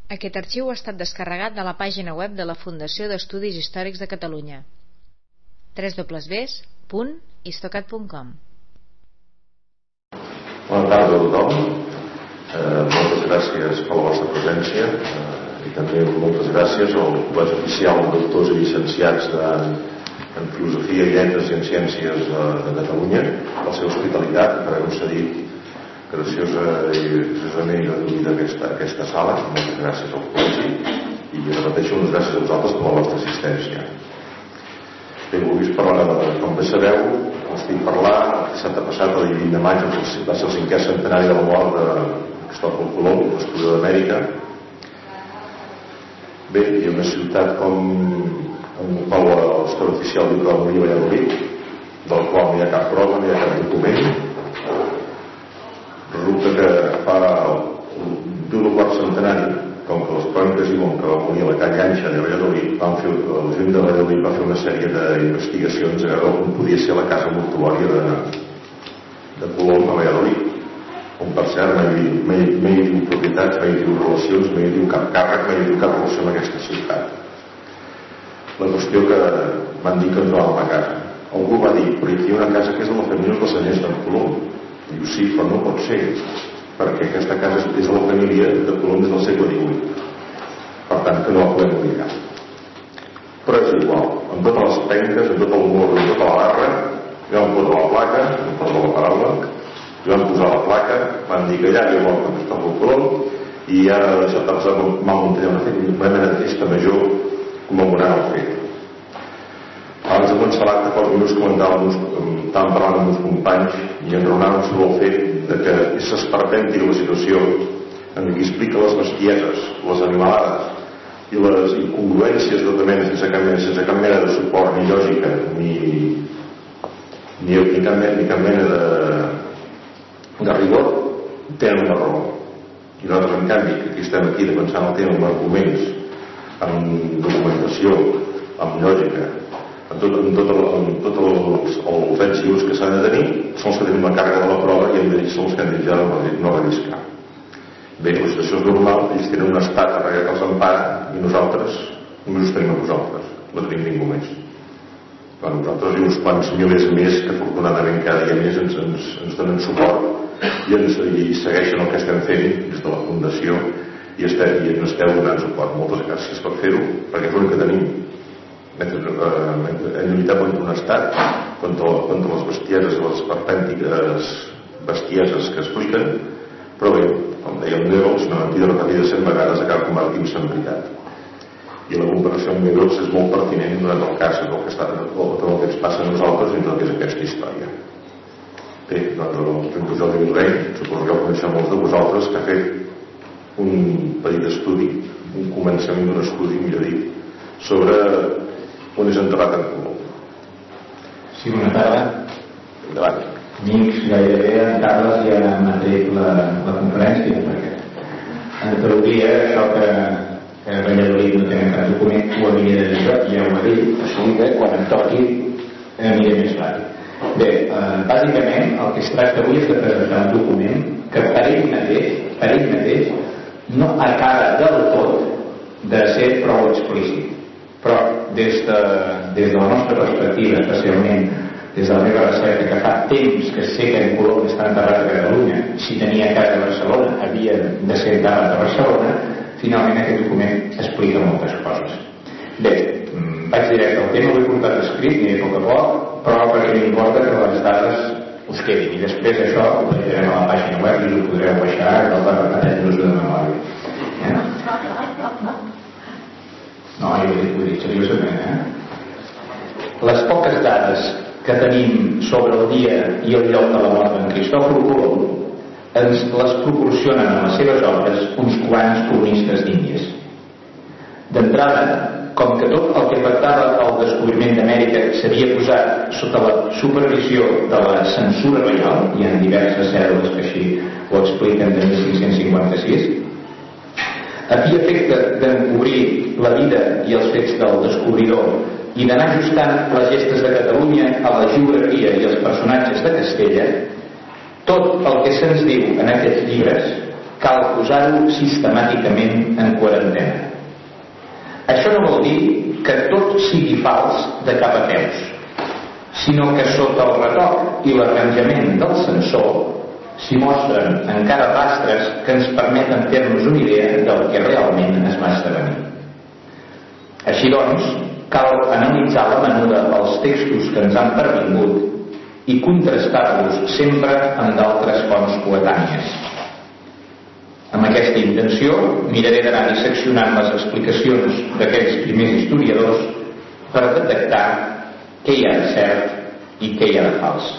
Aquest arxiu ha estat descarregat de la pàgina web de la Fundació d'Estudis Històrics de Catalunya, www.histocat.com. Bona tarda a tothom. Moltes gràcies per la vostra presència i també moltes gràcies al col·legi oficial de doctors i llicenciats en Filosofia i Lletres i en Ciències de Catalunya per la seva hospitalitat, per haver concedit graciosa i graciosament gratuïta aquesta sala. Moltes gràcies al col·legi i repeteixo unes gràcies a vosaltres per la vostra assistència. Bé, vull parlar, com bé sabeu, estic parlant el dissabte passat, el 20 de maig, va ser el 5è centenari de la mort de Cristòfol Colom, descobridor d'Amèrica. Bé, hi ha una ciutat com la història oficial diu que va morir a Valladolid, del qual no hi ha cap prova, no hi ha cap document. Resulta que fa el quart centenari, com que les cròniques diuen que va morir a la calle Ancha de Valladolid, l'Ajuntament de Valladolid va fer una sèrie d'investigacions a veure on podia ser la casa mortuòria de Colom a Valladolid, on per cert mai diu propietats, mai diu relacions, mai diu cap càrrec, mai diu cap relació amb aquesta ciutat. La qüestió que van dir que ens trobàvem a casa. Algú va dir, però aquí hi ha una casa que és de la família dels senyors d'en Colom. Diu, sí, però no pot ser, perquè aquesta casa és de la família de Colom des del segle XVIII. Per tant, que no la podem obligar. Però és igual, amb totes les penques, amb tot el mur, amb tota la barra, vam posar la placa, no poso la paraula, vam posar la placa, van dir que allà hi ha mort de Cristòfol Colom i ara això t'ha passat mal Montellà, una mena de festa major commemorant el fet. Abans de començar l'acte, fa uns minuts estàvem parlant amb uns companys i enraonàvem sobre el fet que s'esperpenti la situació en què explica les bestieses, les animalades i les incongruències de mena sense cap mena de suport ni lògica ni cap mena de rigor, tenen una raó. I nosaltres, en canvi, que aquí estem defensant el tema amb arguments, amb documentació, amb lògica, amb tots els fets lliures que s'han de tenir, són els que tenim la càrrega de la prova i ells són els que han de no relliscar. Bé, la situació és normal, ells tenen un estat darrere que els empara i nosaltres només us tenim a vosaltres, no tenim ningú més. Nosaltres i uns quants milers més que afortunadament cada dia més ens donen suport i segueixen el que estem fent des de la Fundació i ens esteu donant suport. Moltes gràcies per fer-ho, perquè és l'únic que tenim. Hem lluitat contra un estat, contra les bestieses i les esperpèntiques bestieses que expliquen, però bé, com deia el Neus, una mentida repetida 100 vegades acaba convertint-se en veritat. I la comparació amb Neus és molt pertinent durant el cas del que ens passa a nosaltres i tot el que és aquesta història. Bé, doncs el doctor Jordi Vilreny, suposo que ho coneixeu molts de vosaltres, que ha fet un petit estudi, un començament d'un estudi, millor dit, sobre on és enterrat en Colom. Sí, bona tarda. Endavant. Amics, gairebé en Carles ja m'ha tret la conferència, perquè en teoria això que Valladolid no tenen cap document ho havia de dir jo, ja ho ha dit, així que quan em toqui aniré més ràpid. Bé, bàsicament el que es tracta avui és de presentar un document que per ell mateix no acaba del tot de ser prou explícit, però des de la nostra perspectiva, especialment des de la meva recerca, que fa temps que sé que en Colom està enterrat a Catalunya, si tenia casa a Barcelona havia de ser enterrat a Barcelona, finalment aquest document explica moltes coses. Bé, vaig directe al tema, ho he portat escrit, ni a poc a poc, però perquè m'importa que les dades us quedin, i després això ho veurem a la pàgina web i us ho podreu baixar, no per repetir-vos de memòria. No, jo ho dic seriosament, Les poques dades que tenim sobre el dia i el lloc de la mort d'en Cristòfol Colom ens les proporcionen en les seves obres uns quants cronistes d'Índies. D'entrada, com que tot el que afectava el descobriment d'Amèrica s'havia posat sota la supervisió de la censura reial, hi ha diverses cèl·lules que així ho expliquen de 1556, a fi efecte d'encobrir la vida i els fets del descobridor i d'anar ajustant les gestes de Catalunya a la geografia i els personatges de Castella, tot el que se'ns diu en aquests llibres cal posar-ho sistemàticament en coherència quarantena. Això no vol dir que tot sigui fals de cap a peus, sinó que sota el retoc i l'arranjament del sensor s'hi mostren encara rastres que ens permeten fer-nos una idea del que realment es va esdevenir. Així doncs, cal analitzar la menuda els textos que ens han pervingut i contrastar-los sempre amb d'altres fonts coetànies. Amb aquesta intenció, miraré d'anar disseccionant les explicacions d'aquells primers historiadors per detectar què hi ha de cert i què hi ha de fals.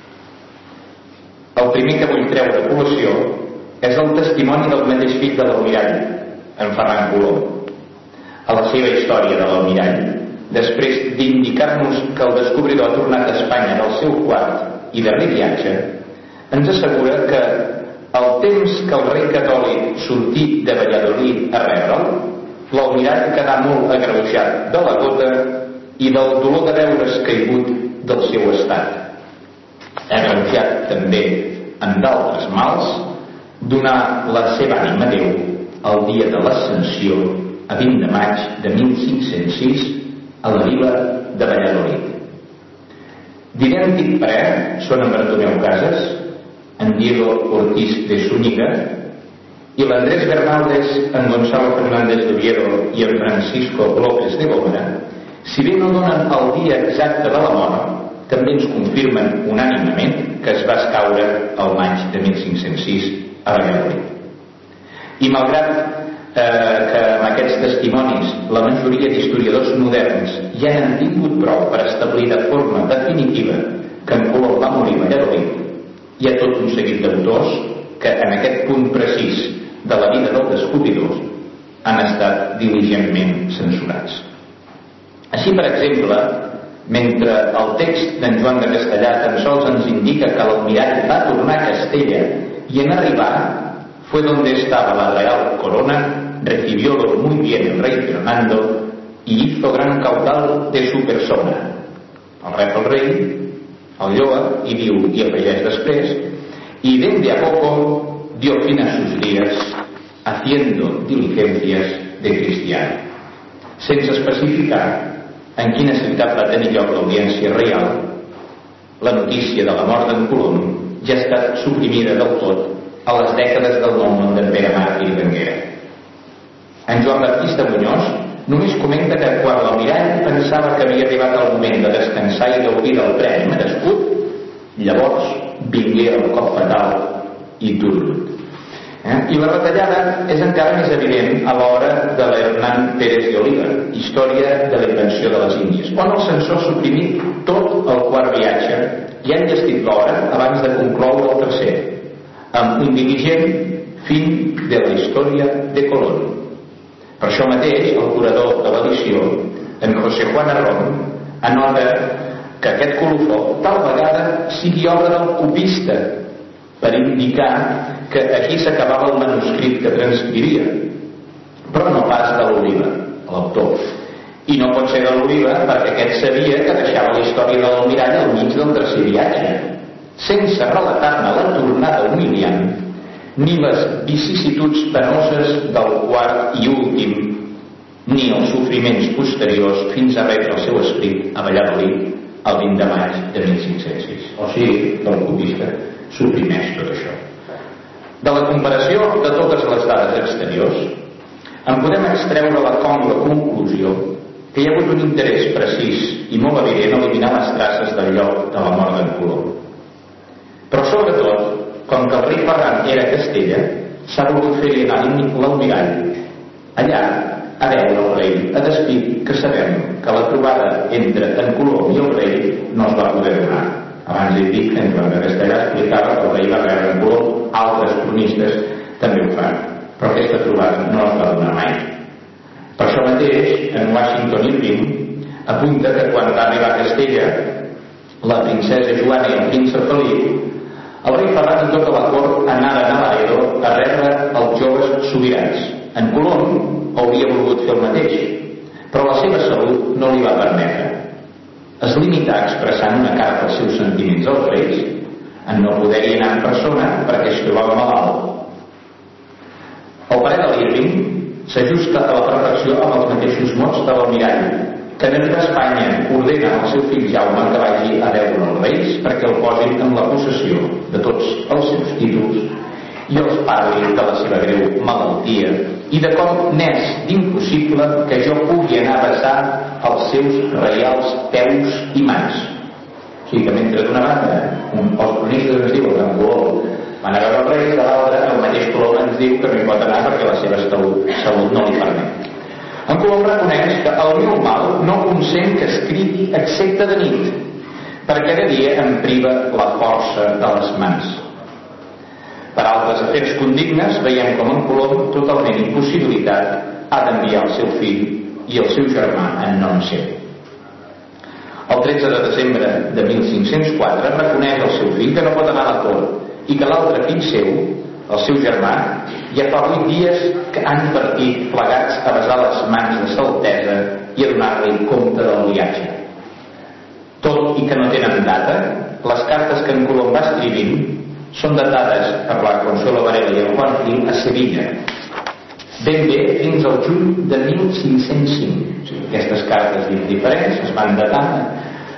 El primer que vull treure a col·lació és el testimoni del mateix fill de l'almirall, en Ferran Colom. A la seva història de l'almirall, després d'indicar-nos que el descobridor ha tornat a Espanya del seu quart i darrer viatge, ens assegura que el temps que el rei catòlic sortí de Valladolid a rebre'l, l'almirall quedà molt agreujat de la gota i del dolor de veure's caigut del seu estat. Agreujat també amb d'altres mals, donà la seva ànima a Déu el dia de l'Ascensió, a 20 de maig de 1506, a la vila de Valladolid. D'idèntic parer són en Bartomeu Casas, en Diego Ortiz de Zúñiga i l'Andrés Bernaldez, en Gonzalo Fernández de Oviedo i en Francisco López de Gómara. Si bé no donen el dia exacte de la mort, també ens confirmen unànimement que es va escaure el maig de 1506 a Valladolid. I malgrat que amb aquests testimonis la majoria d'historiadors moderns ja han tingut prou per establir de forma definitiva que en Colom va morir a Valladolid, hi ha tot un seguit d'autors que en aquest punt precís de la vida del descobridor han estat diligentment censurats. Així, per exemple, mentre el text d'en Joan de Castellà tan sols ens indica que l'almirall va tornar a Castella y en arribar fue donde estaba la real corona, recibiólo muy bien el rey Fernando y hizo gran caudal de su persona. El rep el rei, el lloa i diu, i afegeix després, y dende a poco dio fin a sus días haciendo diligencias de cristiano, sense especificar en quina ciutat va tenir lloc l'audiència reial. La notícia de la mort d'en Colom ja ha estat suprimida del tot a les dècades del nou món d'en Pere Màrtir i d'Anguera. En Joan Baptista Muñoz només comenta que quan l'almirall pensava que havia arribat el moment de descansar i gaudir del premi merescut, llavors vingué el cop fatal i turut. I la retallada és encara més evident a l'hora de l'Hernán Pérez de Oliva, història de la invenció de les Índies, on el censor ha suprimit tot el quart viatge i ha enllestit l'hora abans de concloure el tercer, amb un dirigent fin de la història de Colón. Per això mateix, el curador de l'edició, en José Juan Arrón, anota que aquest colofó tal vegada sigui obra del copista, per indicar que aquí s'acabava el manuscrit que transcrivia, però no pas de l'Oliva, l'autor. I no pot ser de l'Oliva perquè aquest sabia que deixava la història de l'almirall al mig del tercer viatge, sense relatar-ne la tornada humiliant ni les vicissituds penoses del quart i últim, ni els sofriments posteriors fins a rebre el seu escrit a Valladolid el 20 de maig de 1506. O sigui, el copista suprimeix tot això. De la comparació de totes les dades exteriors, en podem extreure la còmoda conclusió que hi ha hagut un interès precís i molt evident a eliminar les traces del lloc de la mort d'en Colom. Però sobretot, com que el rei Ferran era a Castella, s'ha volgut fer-hi anar l'almirall allà a veure el rei, a despit que sabem que la trobada entre en Colom i el rei no es va poder donar. Abans he dit que en Joan de Castellà explicava que el rei va rebre en Colom, altres cronistes també ho fan, però aquesta trobada no es va donar mai. Per això mateix, en Washington Irving apunta que quan va arribar a Castella la princesa Joana i el príncep Felip, el rei Ferran i tota la cort anaren a Laredo a rebre els joves sobirans. En Colom hauria volgut fer el mateix, però la seva salut no li va permetre. Es limità a expressar una carta els seus sentiments als reis, en no poder-hi anar en persona perquè es trobava malalt. El pare de l'Irving s'ajusta a la perfecció amb els mateixos mots de l'almirall, que en arribar a Espanya ordena al seu fill Jaume que vagi a veure els reis perquè el posin en la possessió de tots els seus títols i els parli de la seva greu malaltia i de com n'és d'impossible que jo pugui anar a besar els seus reials peus i mans. O sigui que mentre d'una banda els cronistes ens diuen que en Colom van a veure els reis, de l'altra el mateix Colom ens diu que no hi pot anar perquè la seva salut no li permet. En Colom reconeix que el meu mal no consent que escrigui excepte de nit, perquè de dia em priva la força de les mans. Per altres afers condignes veiem com en Colom, totalment impossibilitat, ha d'enviar el seu fill i el seu germà en nom seu. El 13 de desembre de 1504 reconeix al seu fill que no pot anar a la cort i que l'altre fill seu, el seu germà, ja fa 8 dies que han partit plegats a besar les mans de sa Altesa i a donar-li compte del viatge. Tot i que no tenen data, les cartes que en Colom va escrivint són datades per la Consuelo Varela i el Juan Gil a Sevilla, ben bé fins al juny de 1505. O sigui, aquestes cartes diferents es van datant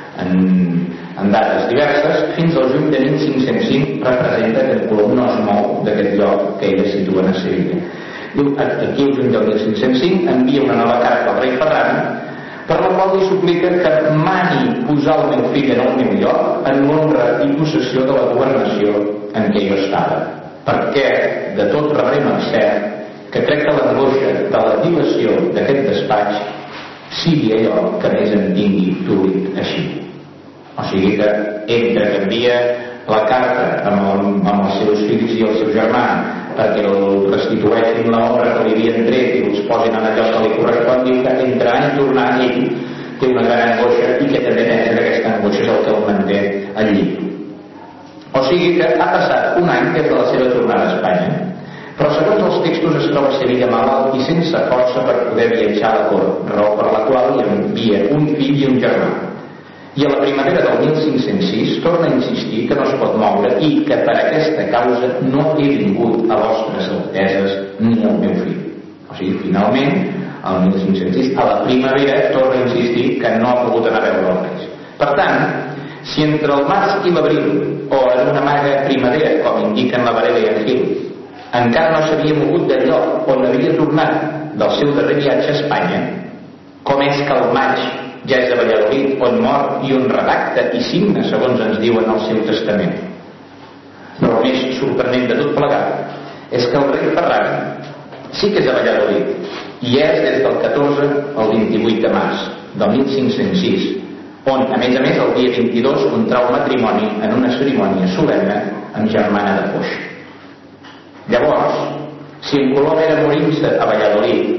en dates diverses fins al juny de 1505. Representa que en Colom no es mou d'aquest lloc que ella situa a Sevilla. Diu, aquí el juny del 1505 envia una nova carta al rei Ferran per la qual li suplica que mani posar el meu fill en el meu lloc en l'honra i possessió de la governació en què jo estava, perquè de tot rebrem el cert que crec que l'angoixa de la dilació d'aquest despatx sigui allò que més em tingui turit així. O sigui que entre que envia la carta amb els seus fills i el seu germà perquè el restitueixin l'obra que li havien tret i els posin en allò que li correspon, diu que entre anar i tornar ell té una gran angoixa i que també pensa que aquesta angoixa és el que el manté allí. O sigui que ha passat un any des de la seva tornada a Espanya, però segons els textos es troba a Sevilla malalt i sense força per poder viatjar a la cort, raó per la qual li envia un fill i un germà. I a la primavera del 1506 torna a insistir que no es pot moure i que per aquesta causa no he vingut a vostres alteses ni al meu fill. O sigui, finalment, al 1506, a la primavera, torna a insistir que no ha pogut anar a veure els reis. Per tant, si entre el març i l'abril, o en una magra primavera, com indiquen la Varela i en Gil, encara no s'havia mogut del lloc on havia tornat del seu darrer viatge a Espanya, com és que el maig ja és a Valladolid, on mor i on redacta i signa, segons ens diuen el seu testament. Però el més sorprenent de tot plegat és que el rei Ferran sí que és a Valladolid i és des del 14 al 28 de març del 1506, on a més el dia 22 contrau matrimoni en una cerimònia solemne amb germana de Foix. Llavors, si en Colom era morint-se a Valladolid,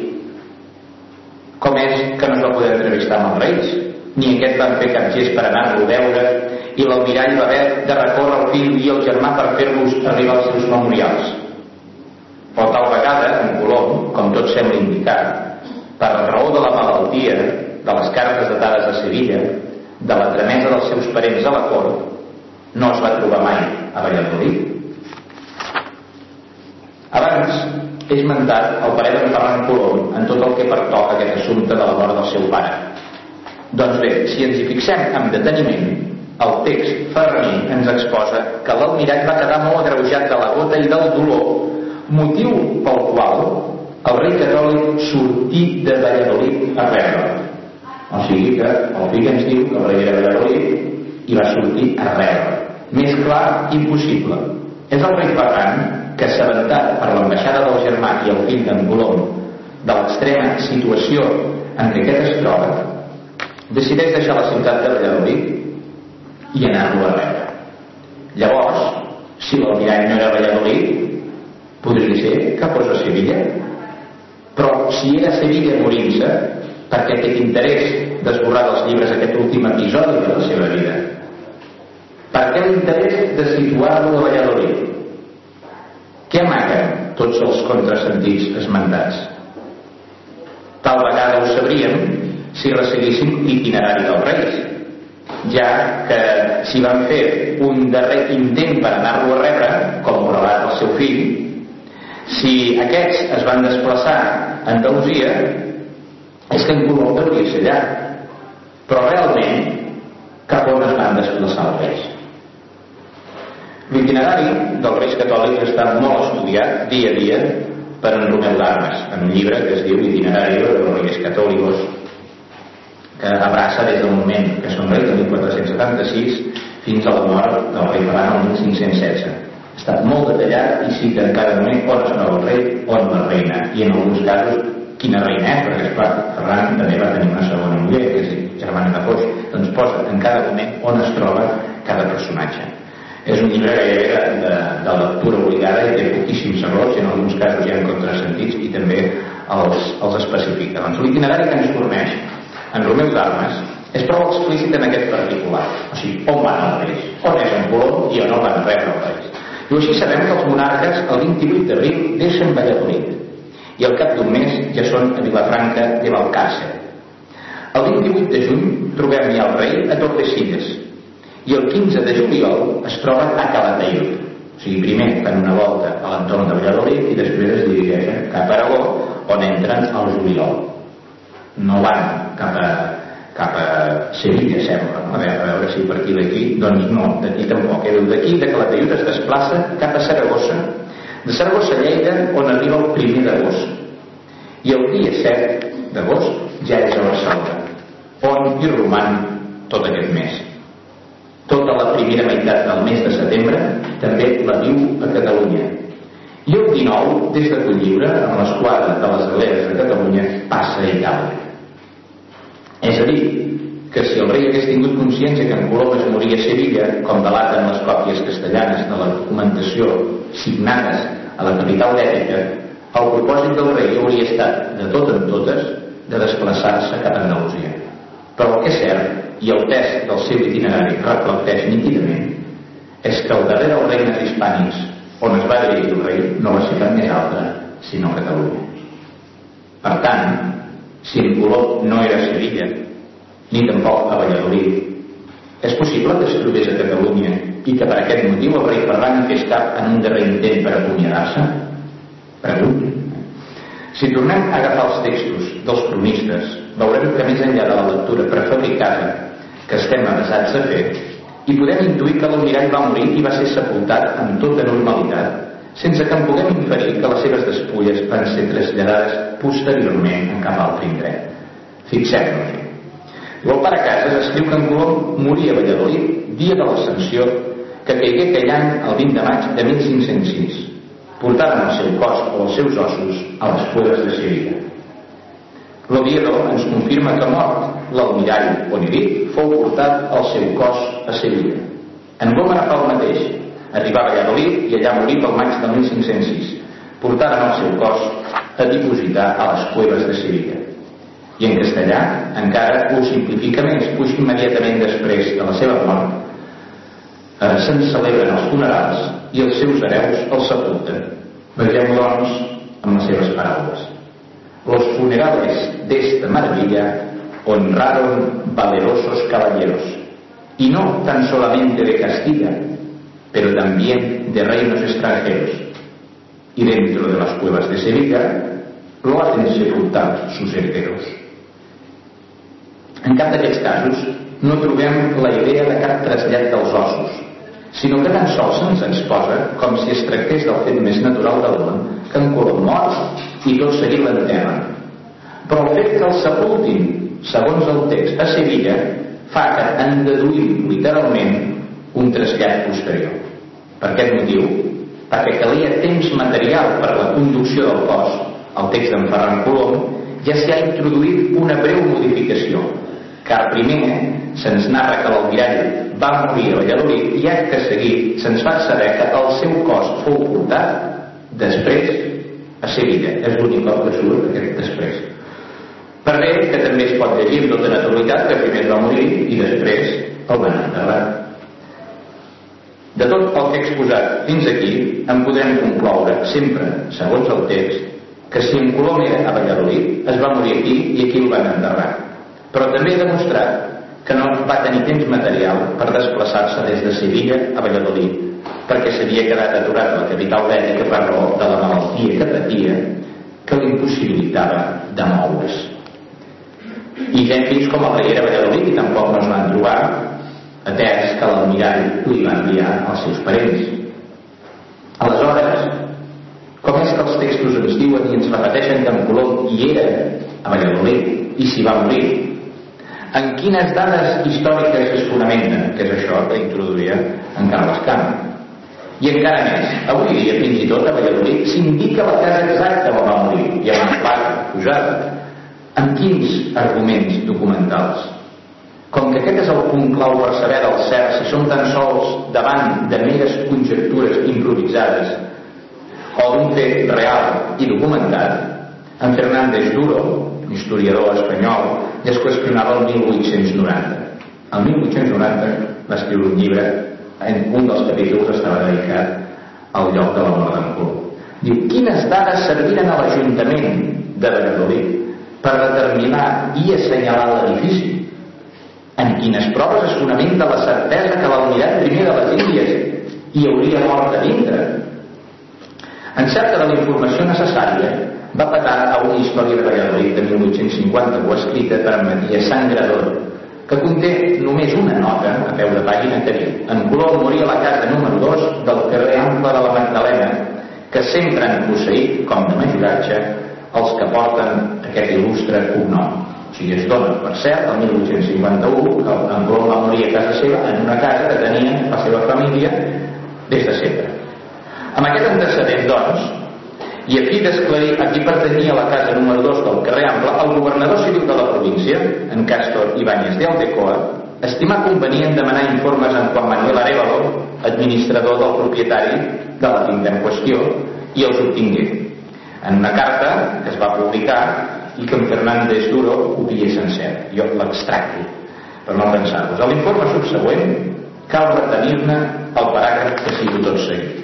com és que no es va poder entrevistar amb els reis? Ni aquest van fer cap gest per anar-lo a veure i l'almirall va haver de recórrer el fill i el germà per fer-los arribar als seus memorials. O tal vegada, en Colom, com tot sembla indicar, per raó de la malaltia, de les cartes datades a Sevilla, de la tramesa dels seus parents a la cort, no es va trobar mai a Valladolid. Abans he esmentat el parer d'en Ferran Colom en tot el que pertoca aquest assumpte de la mort del seu pare. Doncs bé, si ens hi fixem amb deteniment, el text ferraní ens exposa que l'almirall va quedar molt agreujat de la gota i del dolor, motiu pel qual el rei catòlic sortí de Valladolid a rebre. O sigui que el fill ens diu que el rei era a Valladolid i va sortir a rebre. Més clar, impossible. És el rei Ferran que, assabentat per l'ambaixada del germà i el fill d'en Colom de l'extrema situació en què aquest es troba, decideix deixar la ciutat de Valladolid i anar-lo a rebre. Llavors, si l'almirall no era a Valladolid, podria ser que fos a Sevilla. Però si era a Sevilla morint-se, per què aquest interès d'esborrar dels llibres aquest últim episodi de la seva vida? Per què l'interès de situar-lo a Valladolid? Què amaguen tots els contrasentits esmentats? Tal vegada ho sabríem si resseguíssim l'itinerari dels reis, ja que si van fer un darrer intent per anar-lo a rebre, com ho relata el seu fill, si aquests es van desplaçar Andalusia, és que en Colom hauria ser allà. Però realment, cap on es van desplaçar els reis? L'itinerari dels reis catòlics està molt estudiat dia a dia per en Romeu d'Armes, en un llibre que es diu Itinerari de los Reyes Católicos, que abraça des del moment que són reis de 1476 fins a la mort del rei Ferran el 1516. Està molt detallat i cita en cada moment on es troba el rei, on la reina, i en alguns casos quina reina és, perquè esclar, Ferran també va tenir una segona muller, que és germana de Foix, doncs posa en cada moment on es troba cada personatge. És un llibre gairebé de lectura obligada i té poquíssims errors i en alguns casos hi ha contrasentits i també els especifica. Doncs l'itinerari que ens forneix en Romeu d'Armes és prou explícit en aquest particular, o sigui, on van els reis, on és en Colom i on el van rebre els reis. I així sabem que els monarques el 28 d'abril deixen Valladolid i al cap d'un mes ja són a Vilafranca de Valcàrcer. El 28 de juny trobem ja el rei a Tordesillas i el 15 de juliol es troben a Calatayud. O sigui, primer fan una volta a l'entorn de Valladolid i després es dirigeixen cap a Aragó, on entren al juliol. No van cap a Sevilla, sembla, no? A veure si per aquí d'aquí, doncs no, d'aquí tampoc. D'aquí, de Calatayud, es desplaça cap a Saragossa, de Saragossa a Lleida, on arriba el 1er d'agost. I el dia 7 d'agost ja és a Barcelona, on hi roman tot aquest mes. Tota la primera meitat del mes de setembre també la viu a Catalunya. I el 19, des de Cotlliure, amb l'esquadra de les galeres de Catalunya, passa a Itàlia. És a dir, que si el rei hagués tingut consciència que en Colom es moria a Sevilla, com delaten les còpies castellanes de la documentació signades a la capital d'Ètica, el propòsit del rei hauria estat, de tot en totes, de desplaçar-se cap a Andalusia. Però el que és cert, i el test del seu itinerari reflecteix nítidament, és que al darrere dels regnes hispànics on es va dirigir el rei no va ser cap més altra sinó Catalunya. Per tant, si en Colom no era a Sevilla ni tampoc a Valladolid, és possible que es trobés a Catalunya i que per aquest motiu el rei Ferran fes cap en un darrer intent per acomiadar-se? Pregunto. Si tornem a agafar els textos dels cronistes, veurem que més enllà de la lectura prefabricada que estem avesats a fer, i podem intuir que l'almirall va morir i va ser sepultat amb tota normalitat, sense que en puguem inferir que les seves despulles van ser traslladades posteriorment en cap altre indret. Fixem-nos-hi. El pare Casas escriu que en Colom moria a Valladolid dia de l'Ascensió, que caigué aquell any el 20 de maig de 1506. Portaren el seu cos o els seus ossos a les cueves de Sevilla. L'Oviedo ens confirma que mort l'almirall Onirich fou portat el seu cos a Sevilla. En Gómara fa el mateix, arribà a Valladolid i allà morí pel maig del 1506. Portaren el seu cos a dipositar a les cueves de Sevilla. I en castellà encara ho simplifica més, puix immediatament després de la seva mort se'n celebren els funerals i els seus hereus el sepulten. Vegem, doncs, amb les seves paraules. Los funerales de esta maravilla honraron valerosos caballeros, y no tan solamente de Castilla, pero también de reinos extranjeros, y dentro de las cuevas de Sevilla lo hacen sepultar sus herederos. En cap d'aquests casos no trobem la idea de cap trasllat dels ossos, sinó que tan sols se'ns exposa com si es tractés del fet més natural del món, que en Colom mort i tot seguit l'enterren. Però el fet que el sepultin, segons el text, a Sevilla, fa que en deduïm literalment un trasllat posterior. Per aquest motiu, perquè calia temps material per a la conducció del cos, el text d'en Ferran Colom, ja s'hi ha introduït una breu modificació, car primer se'ns narra que l'almirall va morir a Valladolid i acte seguit se'ns fa saber que el seu cos fou portat després a Sevilla. És l'únic cop que surt aquest després. Per bé que també es pot llegir amb tota naturalitat que primer es va morir i després el van enterrar. De tot el que he exposat fins aquí en podrem concloure, sempre segons el text, que si en Colom era a Valladolid es va morir aquí i aquí el van enterrar. Però també he demostrat que no va tenir temps material per desplaçar-se des de Sevilla a Valladolid, perquè s'havia quedat aturat a la capital d'Ètica per raó de la malaltia que patia que l'impossibilitava de moure's. I ja hem vist com el rei era a Valladolid i tampoc no es van trobar, atès que l'almirall li va enviar als seus parents. Aleshores, com és que els textos ens diuen i ens repeteixen que en Colom hi era a Valladolid i s'hi va morir? En quines dades històriques es fonamenta, que és això que introduïa en Carles Camp? I encara més, avui dia fins i tot a Valladolid s'indica la casa exacta on va morir, i amb una placa posada. Amb quins arguments documentals? Com que aquest és el punt clau per saber del cert si som tan sols davant de meres conjectures improvisades o d'un fet real i documentat, en Fernández Duro, historiador espanyol, ja es qüestionava el 1890. El 1890 va escriure un llibre, en un dels capítols estava dedicat al lloc de la mort d'en Colom. Diu, quines dades serviren a l'Ajuntament de Valladolid per determinar i assenyalar l'edifici? En quines proves es fonamenta la certesa que l'almirall primer de les Índies hi hauria mort a dintre? En cerca de la informació necessària, va petar a una història de Valladolid de 1850 escrita per Matías Sangrador, que conté només una nota a peu de pàgina que diu: en Colom moria a la casa número 2 del carrer Ample de la Magdalena, que sempre han posseït, com de majoratge, els que porten aquest il·lustre cognom. O sigui, es dona, per cert, el 1851, que en Colom va morir a casa seva, en una casa que tenia la seva família des de sempre. Amb aquest antecedent, doncs, i a fi d'esclarir a qui pertanyia la casa número 2 del carrer Ample, el governador civil de la província, en Cástor Ibáñez de Aldecoa, estimà convenient demanar informes en Juan Manuel Arévalo, administrador del propietari de la finca en qüestió, i els obtingué. En una carta que es va publicar i que en Fernández Duro copia sencer. Jo l'extracto per no pensar-vos. A l'informe subsegüent cal retenir-ne el paràgraf que cito tot seguit.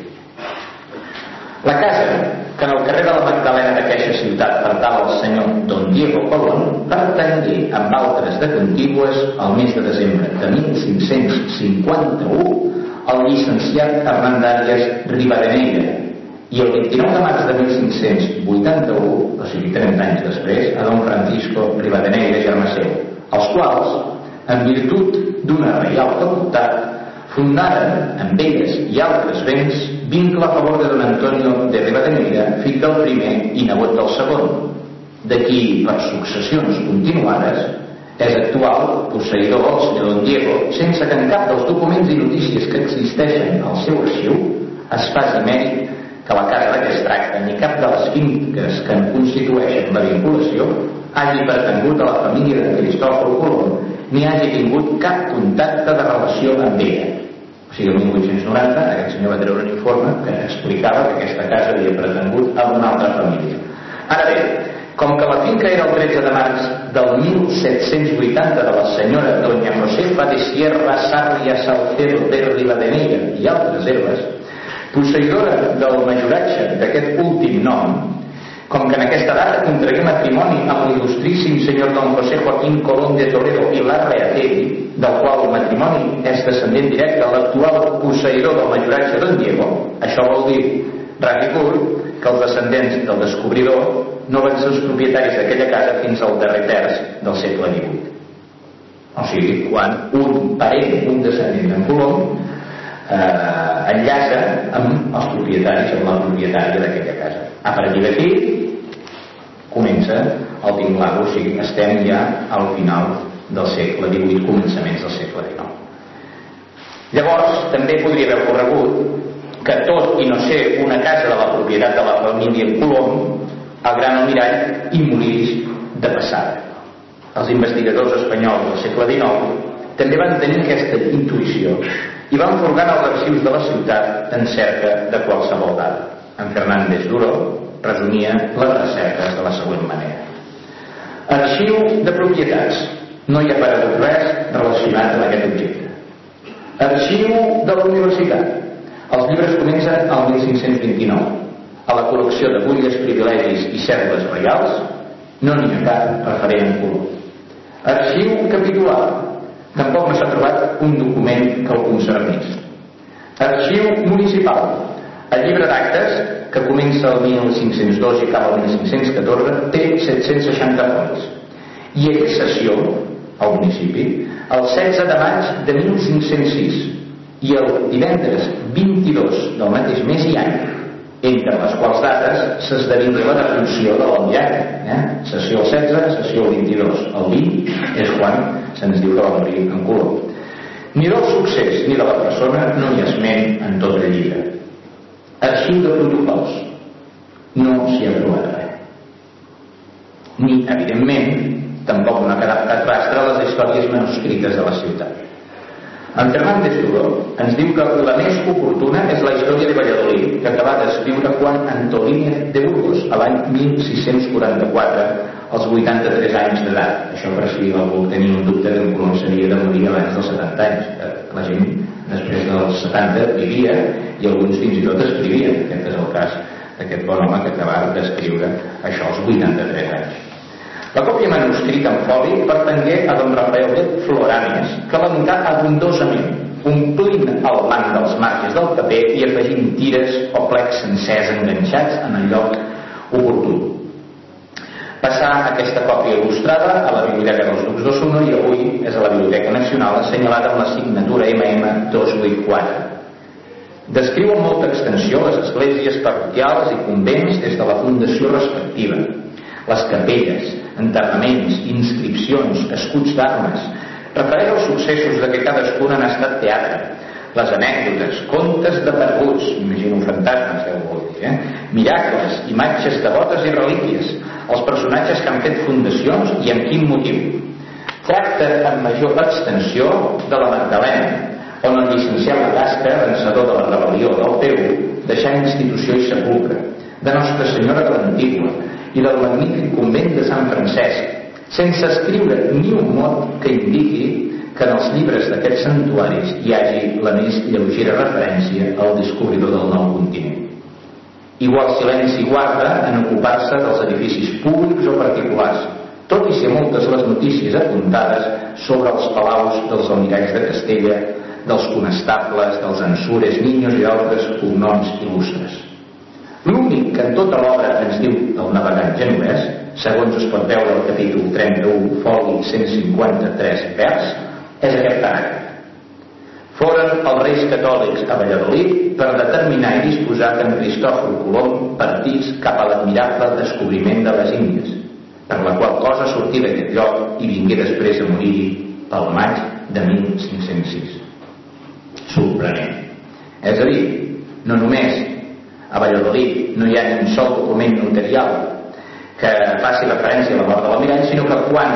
La casa, que en el carrer de la Magdalena d'aquesta ciutat pertava al senyor Don Diego Colón, pertangué amb altres de contigües al mes de desembre de 1551 al llicenciat Hernán Arias Rivadeneira i el 29 de març de 1581, o sigui 30 anys després, a don Francisco Rivadeneira, germà seu, els quals, en virtut d'una reial facultat, fundaren amb elles i altres béns vincle a favor de don Antonio de Rivadeneira, fill del primer i nebot del segon, de qui, per successions continuades, és actual posseïdor el senyor Don Diego, sense que en cap dels documents i notícies que existeixen al seu arxiu es faci mèrit que la casa de què es tracta ni cap de les finques que en constitueixen la vinculació hagi pertangut a la família de Cristòfol Colom ni hagi tingut cap contacte de relació amb ella. O sigui, el 1890 aquest senyor va treure un informe que explicava que aquesta casa havia pertangut a una altra família. Ara bé, com que la finca era el 13 de març del 1780 de la senyora Doña Josefa de Sierra Sarria Salcedo de Rivadeneira i altres herbes, posseïdora del majoratge d'aquest últim nom, com que en aquesta data contragué matrimoni amb l'il·lustríssim senyor Don José Joaquín Colón de Toledo i Larreategui, del qual el matrimoni és descendent directe a l'actual posseïdor del majoratge Don Diego, això vol dir, ras i curt, que els descendents del descobridor no van ser els propietaris d'aquella casa fins al darrer terç del segle XVIII. O sigui, quan un parent, un descendent d'en Colom, enllaça amb els propietaris, amb la propietària d'aquella casa. A partir d'aquí comença el tinglado, o sigui, estem ja al final del segle XVIII, començaments del segle XIX. Llavors, també podria haver ocorregut que tot i no ser una casa de la propietat de la família Colom, el gran almirall hi morís de passada. Els investigadors espanyols del segle XIX també van tenir aquesta intuïció i van furgar els arxius de la ciutat en cerca de qualsevol dada. En Fernández Duro resumia les recerques de la següent manera. Arxiu de propietats. No hi ha aparegut res relacionat amb aquest objecte. Arxiu de la universitat. Els llibres comencen al 1529. A la col·lecció de butlles, privilegis i cèrdules reials no n'hi ha cap referent en Colom. Arxiu capitular. Tampoc no s'ha trobat un document que el concernís. Arxiu municipal. El llibre d'actes, que comença el 1502 i acaba el 1514, té 760 folis. I hi hagué sessió al municipi el 16 de maig de 1506 i el divendres 22 del mateix mes i any, entre les quals dates s'esdevingué la defunció de l'almirall. Sessió el 16, sessió el 22. El 20 és quan se'ns diu que va morir en Colom. Ni del succés ni de la persona no hi ha esment en tot el llibre. Arxiu de protocols. No s'hi ha trobat res. Ni, evidentment, tampoc no ha quedat rastre les històries manuscrites de la ciutat. En Fernández Duro ens diu que la més oportuna és la història de Valladolid, que acaba d'escriure Juan Antolínez de Burgos a l'any 1644, als 83 anys d'edat. Això per si algú tenia un dubte de com s'havia de morir abans dels 70 anys. La gent després dels 70 vivia i alguns fins i tot escrivien. Aquest és el cas d'aquest bon home que acaba d'escriure això als 83 anys. La còpia manuscrita en foli pertangué a don Rafael de Floranes, que l'anotà abundosament, omplint el blanc dels marges del paper i afegint tires o plecs sencers enganxats en el lloc oportú. Passà aquesta còpia il·lustrada a la Biblioteca dels Ducs d'Osuna i avui és a la Biblioteca Nacional, assenyalada amb la signatura MM 284. Descriu amb molta extensió les esglésies parroquials i convents des de la fundació respectiva, les capelles, enterraments, inscripcions, escuts d'armes. Refereix als successos de què cadascun han estat teatre, les anècdotes, contes de perduts, imagino fantasmes, deu voler dir, miracles, imatges devotes i relíquies, els personatges que han fet fundacions i amb quin motiu. Tracta amb major extensió de la Magdalena, on el llicenciat Lagasca, vencedor de la rebel·lió del Perú, deixà institució i sepulcre, de Nostra Senyora de l'Antigua i del magnífic convent de Sant Francesc, sense escriure ni un mot que indiqui que en els llibres d'aquests santuaris hi hagi la més lleugera referència al descobridor del nou continent. Igual silenci guarda en ocupar-se dels edificis públics o particulars, tot i ser moltes les notícies apuntades sobre els palaus dels almiralls de Castella, dels conestables, dels Ansures, Niños i d'altres cognoms il·lustres. L'únic que en tota l'obra ens diu el navegant genovès, segons es pot veure al capítol 31, foli 153 vers, és aquest paràgraf. Foren els reis catòlics a Valladolid per determinar i disposar que en Cristòfor Colom partís cap a l'admirable descobriment de les Índies, per la qual cosa sortí d'aquest lloc i vingué després a morir pel maig de 1506. Sorprenent. És a dir, no només a Valladolid no hi ha ni un sol document notarial que faci referència a la mort de l'almirall, sinó que quan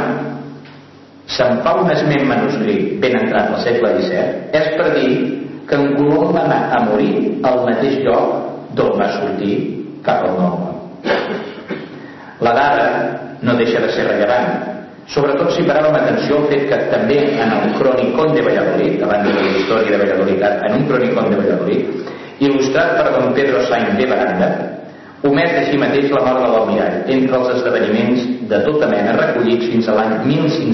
se'n fa un esment manuscrit ben entrat al segle XVII és per dir que en Colom va anar a morir al mateix lloc d'on va sortir cap al Nou Món. La dada no deixa de ser rellevant, sobretot si paràvem atenció al fet que també en el Cronicón de Valladolid, abans de la història de Valladolid, en un Cronicón de Valladolid, il·lustrat per don Pedro Sainz de Baranda, omet així mateix la mort de l'almirall entre els esdeveniments de tota mena recollits fins a l'any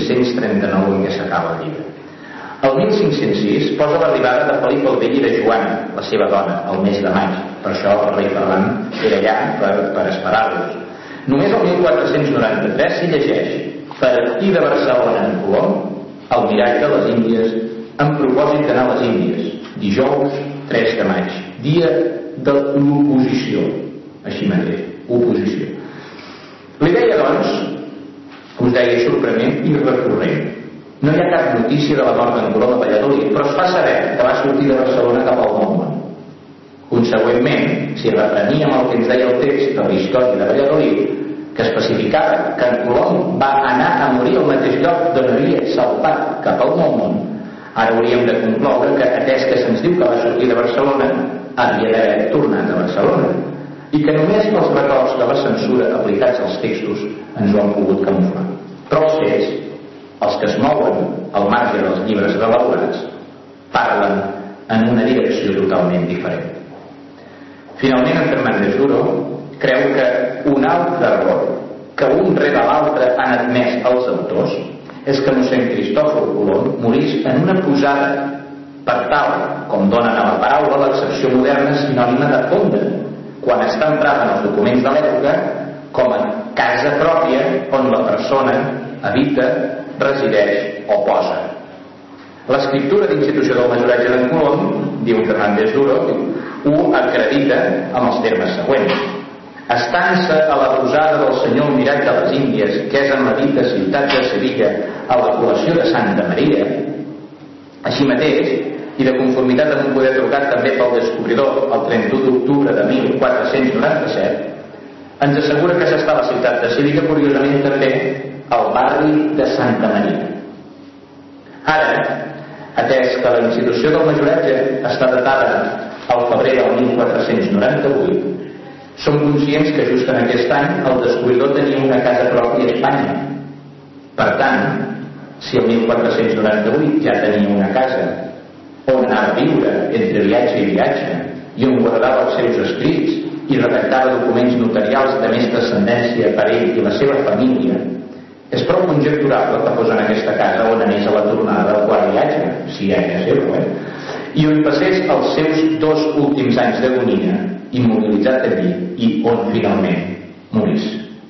1539 en què s'acaba el llibre. El 1506 posa l'arribada de Felip el Vell i de Joana, la seva dona, el mes de maig. Per això el rei Ferran era allà per esperar-los. Només el 1493 s'hi llegeix: partí de Barcelona en Colom, almirall de les Índies, amb propòsit d'anar a les Índies, dijous 3 de maig, dia de l'oposició, així mateix, oposició. L'idea, doncs, us deia, sorprenent i recurrent. No hi ha cap notícia de la mort d'en Colom a Valladolid, però es fa saber que va sortir de Barcelona cap al Nou Món. Consegüentment, si repreníem el que ens deia el text de la història de Valladolid, que especificava que en Colom va anar a morir al mateix lloc d'on havia salpat cap al Nou Món, ara hauríem de concloure que, atès que se'ns diu que va sortir de Barcelona, havia d'haver tornat a Barcelona, i que només els records de la censura aplicats als textos ens ho han pogut camuflar. Però els fets, els que es mouen al marge dels llibres relaborats, parlen en una direcció totalment diferent. Finalment, en Fernández Duro creu que un altre error que un rere l'altre han admès els autors és que mossèn Cristòfor Colom morís en una posada per tal, com donen a la paraula, l'accepció moderna sinònima de fonda, quan està emprada en els documents de l'època com a casa pròpia on la persona habita, resideix o posa. L'escriptura d'institució del majoratge d'en Colom, diu Fernández Duro, ho acredita amb els termes següents: estança a la posada del senyor almirall de les Índies, que és en la dita ciutat de Sevilla, a la població de Santa Maria. Així mateix, i de conformitat amb un poder trucat també pel descobridor el 31 d'octubre de 1497, ens assegura que s'està a la ciutat de Sevilla, curiosament també al barri de Santa Maria. Ara, atès que la institució del majoratge està datada al febrer del 1498, som conscients que just en aquest any el descobridor tenia una casa pròpia a Espanya. Per tant, si el 1498 ja tenia una casa on anava a viure entre viatge i viatge i on guardava els seus escrits i redactava documents notarials de més transcendència per ell i la seva família, és prou conjecturable que fos en aquesta casa on anés a la tornada del quart viatge, si ja era seu, i on passés els seus 2 últims anys d'agonia, immobilitzat allí, i on finalment morís.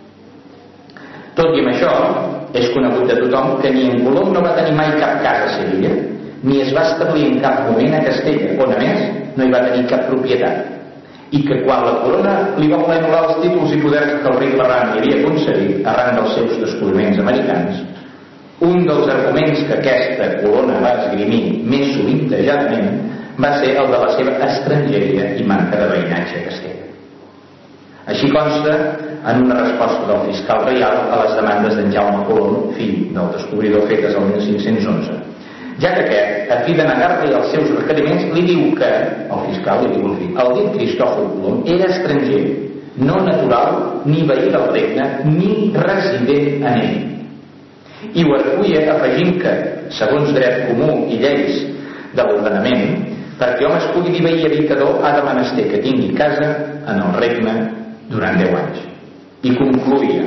Tot i amb això, és conegut de tothom que ni en Colom no va tenir mai cap casa a Sevilla, ni es va establir en cap moment a Castella, on a més no hi va tenir cap propietat, i que quan la corona li va voler anul·lar els títols i poders que el rei Ferran li havia concedit arran dels seus descobriments americans, un dels arguments que aquesta corona va esgrimir més sovintejadament va ser el de la seva estrangeria i manca de veïnatge a Castella. Així consta en una resposta del fiscal reial a les demandes d'en Jaume Colom, fill del descobridor, fetes el 1511, ja que aquest, a fi de negar-li els seus requeriments, li diu que, el fiscal li diu al fill, el dit Cristòfol Colom era estranger, no natural, ni veí del regne, ni resident en ell. I ho recuia afegint que, segons dret comú i lleis de l'ordenament, perquè home es pugui dir veí habitador ha de menester que tingui casa en el regne durant 10 anys. I concluïa: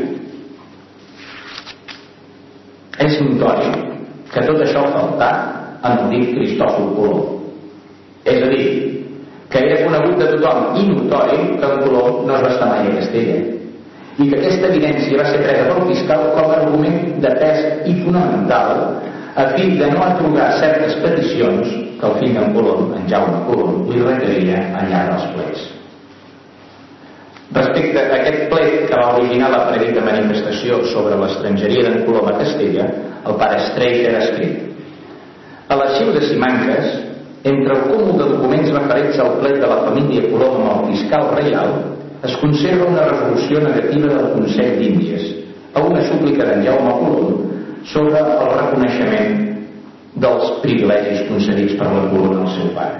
és notori que tot això faltà en el dit Cristòfol Colom. És a dir, que era conegut de tothom i notori que en Colom no es va estar mai a Castella, i que aquesta evidència va ser presa pel fiscal com a argument de pes i fonamental a fi de no atorgar certes peticions que el fill d'en Colom, en Jaume Colom, li requeria al llarg dels plets. Respecte a aquest plet que va originar la predicta manifestació sobre l'estrangeria d'en Colom a Castella, el pare Streicher ha escrit: a l'arxiu de Simancas, entre el cúmul de documents referents al plet de la família Colom amb el fiscal reial, es conserva una resolució negativa del Consell d'Índies a una súplica d'en Jaume Colom sobre el reconeixement dels privilegis concedits per la corona al seu pare.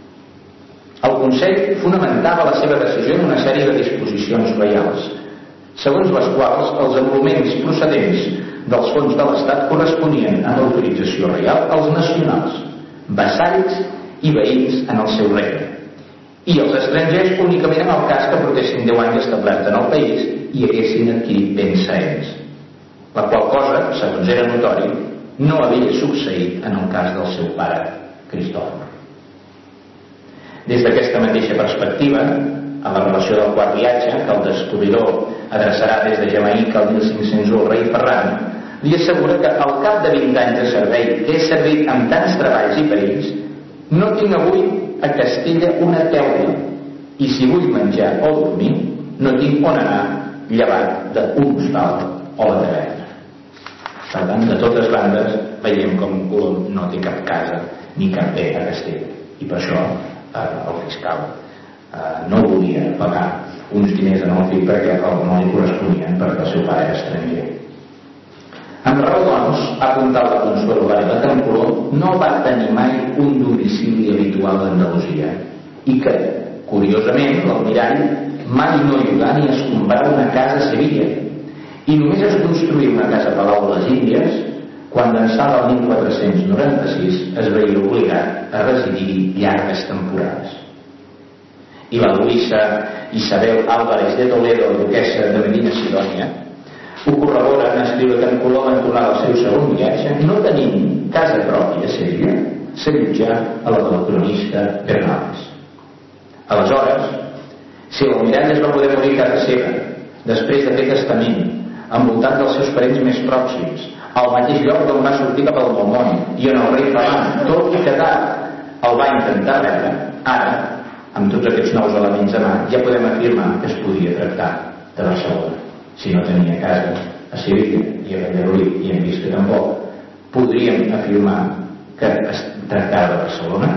El Consell fonamentava la seva decisió en una sèrie de disposicions reials, segons les quals els emoluments procedents dels fons de l'Estat corresponien amb l'autorització reial als nacionals, vassalls i veïns en el seu regne, i els estrangers únicament en el cas que portessin 10 anys establerts en el país i haguessin adquirit béns seents, la qual cosa, segons era notori, no havia succeït en el cas del seu pare Cristòfol. Des d'aquesta mateixa perspectiva, a la relació del quart viatge, que el descobridor adreçarà des de Jamaica al 1501 al rei Ferran, li assegura que al cap de 20 anys de servei que he servit amb tants treballs i perills, no tinc avui a Castella una teula, i si vull menjar o dormir, no tinc on anar llevat d'un hostal o la taverna. Per tant, de totes bandes, veiem com Colom no té cap casa ni cap bé a Castella, i per això el fiscal no volia pagar uns diners en el fill perquè no li corresponien perquè el seu pare era estranger. En raó, doncs, ha apuntat la Consuelo Varela que en Colom no va tenir mai un domicili habitual d'Andalusia i que, curiosament, l'almirall mai no llogà ni es comprà una casa a Sevilla i només es construí una casa palau a les Índies quan d'ençà del 1496 es veia obligat a residir llargues temporades. I la Luisa Isabel Álvarez de Toledo, duquessa de Medina Sidònia, ho corrobora en escriure que en Colom, en tornar al seu segon viatge, no tenint casa pròpia a Sevilla, s'allotjà a la del cronista Bernales. Aleshores, si l'almirall es va poder morir a casa seva, després de fer testament, envoltat dels seus parents més pròxims, al mateix lloc d'on va sortir cap al món i on el rei Ferran, tot i quedar, el va intentar rebre, ara, amb tots aquests nous elements a mà, ja podem afirmar que es podia tractar de Barcelona. Si no tenia casa a Sevilla i a Valladolid i hem vist que tampoc, podríem afirmar que es tractava de Barcelona.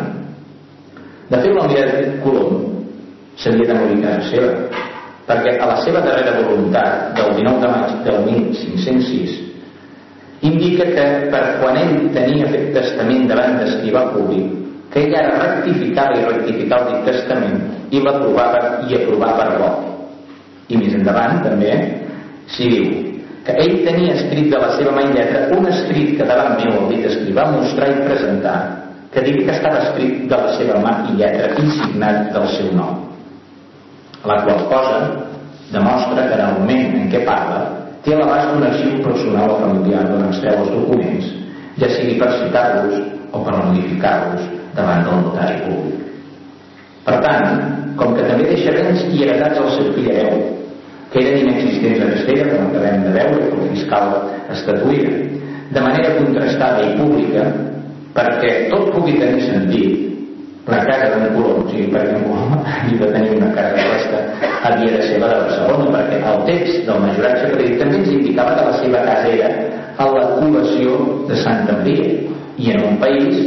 De fet, l'almirall Colom s'havia de morir a casa seva, perquè a la seva darrera voluntat del 19 de maig del 1506 indica que per quan ell tenia fet testament davant d'escrivà públic, que ell ara rectificava i rectificava el testament i l'aprovava i aprovava per bo. I més endavant també s'hi diu que ell tenia escrit de la seva mà i lletra un escrit que davant meu el dit escrivà mostrar i presentar, que digui que estava escrit de la seva mà i lletra i signat del seu nom, la qual cosa demostra que en el moment en què parla té a l'abast un arxiu personal o familiar d'on extreu els documents, ja sigui per citar-los o per modificar-los davant del notari públic. Per tant, com que també deixa béns i heretats al seu fill hereu, que eren inexistents a Castella, com acabem de veure, que el fiscal estatuïa, de manera contrastada i pública, perquè tot pugui tenir sentit, la casa d'en Colom, o sigui, perquè en Colom havia de tenir una casa resta, havia de ser la de Barcelona, perquè el text del majoratge predit també ens indicava que la seva casa era a la col·lació de Santa Maria, i en un país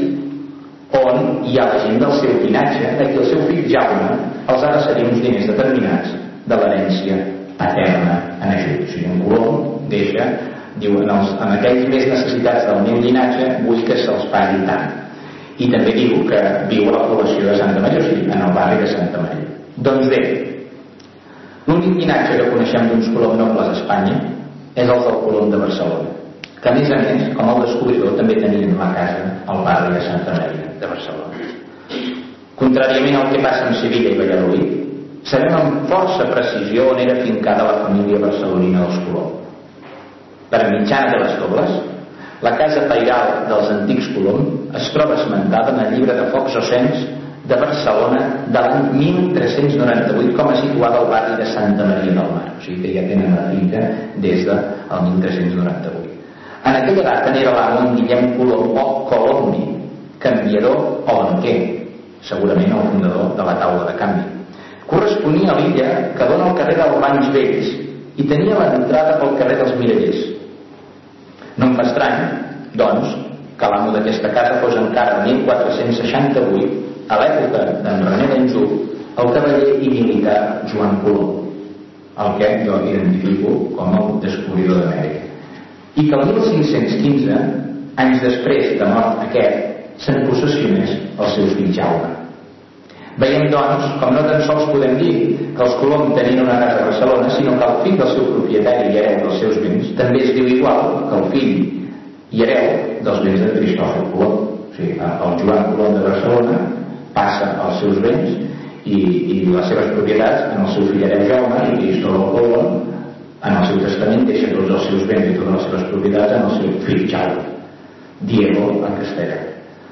on hi ha la gent del seu llinatge, que el seu fill Jaume els ha de cedir uns diners determinats de l'herència paterna en ajut. O sigui, en Colom deixa, diu, en aquells més necessitats del meu llinatge vull que se'ls pagui tant. I també diu que viu a la població de Santa Maria, o sigui, en el barri de Santa Maria. Doncs bé, l'únic llinatge que coneixem d'uns Colom nobles a Espanya és el del Colom de Barcelona, que a més, com el descobridor, també tenien la casa al barri de Santa Maria de Barcelona. Contràriament al que passa en Sevilla i Valladolid, sabem amb força precisió on era fincada la família barcelonina dels Colom. Per mitjana de les Dobles, la casa pairal dels antics Colom es troba esmentada en el llibre de Focs o Cens de Barcelona de l'any 1398 com a situada al barri de Santa Maria del Mar. O sigui que ja tenen la finca des del 1398. En aquella data n'era l'amo Guillem Colom o Colombi, canviador o banquer, segurament el fundador de la taula de canvi. Corresponia a l'illa que dona al carrer dels Banys Vells i tenia l'entrada pel carrer dels Mirallers. No em fa estrany, doncs, que l'amo d'aquesta casa fos encara el 1468, a l'època d'en René d'Anjou, el cavaller i militar Joan Colom, el que jo identifico com el descobridor d'Amèrica. I que el 1515, anys després de mort aquest, se'n possessionés el seu fill Jaume. Veiem, doncs, com no tan sols podem dir que els Colom tenien una casa a Barcelona, sinó que el fill del seu propietari i hereu dels seus béns també es diu igual que el fill i hereu dels béns de Cristòfor Colom. O sigui, el Joan Colom de Barcelona passa els seus béns i les seves propietats en el seu fill hereu Jaume, i Cristòfor Colom en el seu testament deixa tots els seus béns i totes les seves propietats en el seu fill Jaume, Diego en castellà.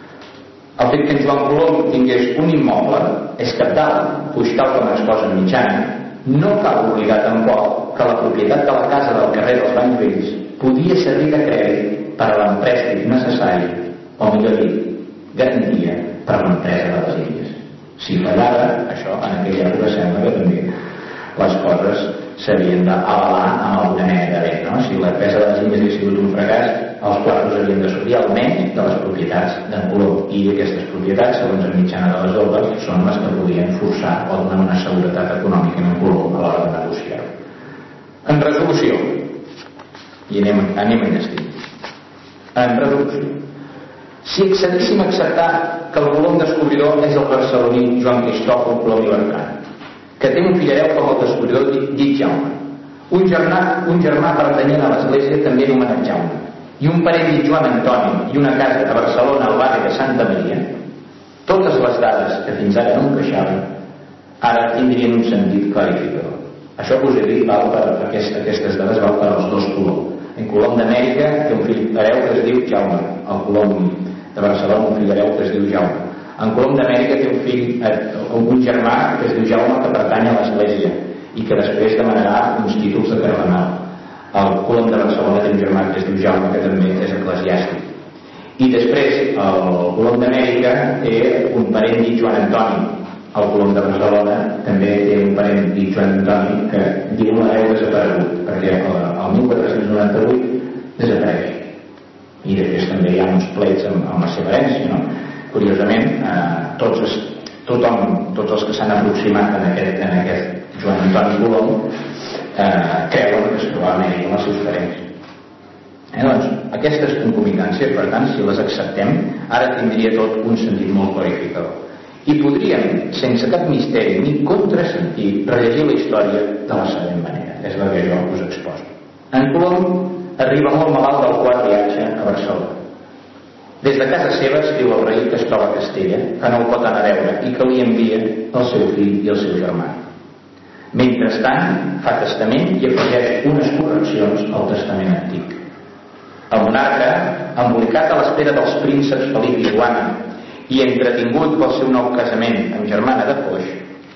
El fet que en Joan Colom tingués un immoble és cabdal, puix tal com exposa en mitjana, no cal oblidar tampoc que la propietat de la casa del carrer dels Banys Vells podia servir de crèdit per a l'emprèstit necessari, o millor dit, garantia per a l'empresa de les Illes. Si fallava, això en aquella època sembla que també les coses s'havien d'avalar amb alguna mena de bé, no? Si l'empresa de les Illes havia sigut un fracàs, els quartos havien de sortir almenys de les propietats d'en Colom, i aquestes propietats, segons la mitjana de les Dobles, són les que podien forçar o donar una seguretat econòmica en Colom a l'hora de negociar. En resolució, i anem a enllestir, en resolució, si accedíssim a acceptar que el Colom descobridor és el barceloní Joan Cristòfor Colom i Bertran, que té un fill hereu com el descobridor dit Jaume, un germà pertanyent a l'església també anomenat Jaume, i un parell dit Joan Antoni i una casa a Barcelona al barri de Santa Maria, totes les dades que fins ara no encaixaven ara tindrien un sentit clarificador. Això que us he dit val per aquestes dades val per als dos Colom. En Colom d'Amèrica té un fill hereu que es diu Jaume, el Colom de Barcelona, un fill hereu que es diu Jaume. En Colom d'Amèrica té un germà que es diu Jaume, que pertany a l'església i que després demanarà uns títols de cardenal. El Colom de Barcelona té un germà que es diu Jaume, que també és eclesiàstic. I després el Colom d'Amèrica té un parent dit Joan Antoni. El Colom de Barcelona també té un parent dit Joan Antoni que diu l'hereu desaparegut, perquè el 1498 desapareix. I després també hi ha uns plets amb la seva herència, no? Curiosament, tots els que s'han aproximat en aquest Joan Antoni Colom creuen que es trobava a Amèrica amb els seus parents. Doncs, aquestes concomitàncies, per tant, si les acceptem, ara tindria tot un sentit molt clarificador. I podríem, sense cap misteri ni contrasentit, rellegir la història de la següent manera. És la que jo us exposo. En Colom arriba molt malalt del quart viatge a Barcelona. Des de casa seva escriu el rei que es troba a Castella, que no el pot anar a veure i que li envia el seu fill i el seu germà. Mentrestant, fa testament i afegeix unes correccions al testament antic. El monarca, embolicat a l'espera dels prínceps Felip i Joana i entretingut pel seu nou casament amb germana de Foix,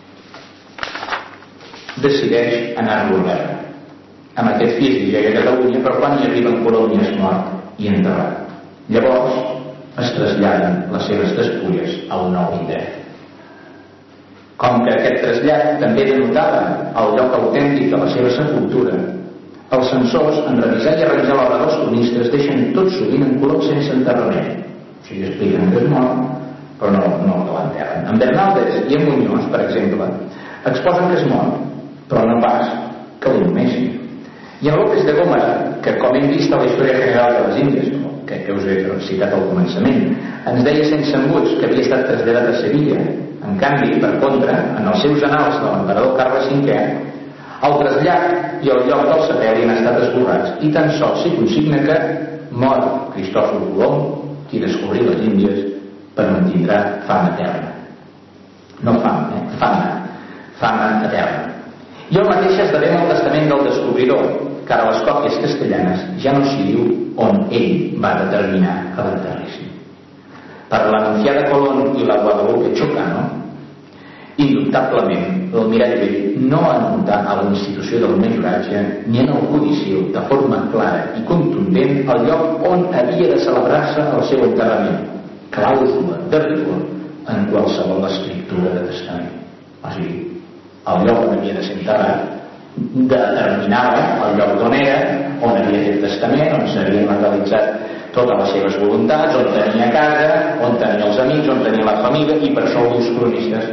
decideix anar-lo a veure. Amb aquest fill dirigeix a Catalunya, però quan hi arriba en Colom és mort i enterrat. Llavors es traslladen les seves despulles a un nou indret. Com que aquest trasllat també denotava el lloc autèntic de la seva sepultura, els censors, en revisar i arranjar l'obra dels cronistes, deixen tot sovint en Colom sense enterrament. O sigui, expliquen que és mort, però no que l'enterren. En Bernaldez i en Muñoz, per exemple, exposen que és mort, però no pas que l'inhumessin. I en López de Gómara, que com hem vist a la història general de les Índies, que us he citat al començament, ens deia sense embuts que havia estat traslladat a Sevilla. En canvi, per contra, en els seus annals de l'emperador Carles V, el trasllat i el lloc del sepeli han estat esborrats i tan sols s'hi consigna que mor Cristòfor Colom, qui descobrí les Índies, però en tindrà fama eterna. No fama eterna. I el mateix esdevé en el testament del descobridor, que a les còpies castellanes ja no s'hi diu on ell va determinar que l'enterressin. Per l'anunciada Colón i la Guadalupe Chocano, indubtablement l'almirall Bell no anomenà a la institució del majoratge ni en el codicil de forma clara i contundent el lloc on havia de celebrar-se el seu enterrament, clàusula de rigor en qualsevol escriptura de testament. O sigui, el lloc on havia de ser enterrat determinava el lloc d'on era, on havia fet testament, on s'havien legalitzat totes les seves voluntats, on tenia casa, on tenia els amics, on tenia la família, i per això alguns cronistes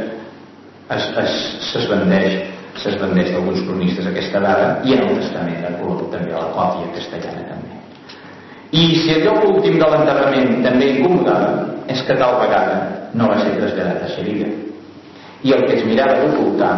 s'esbandeix d'alguns cronistes aquesta dada, i en el testament de Colom també, a la còpia castellana també. I si el lloc últim de l'enterrament també incomodava, és que tal vegada no va ser traslladat a Sevilla. I el que es mirava d'ocultar,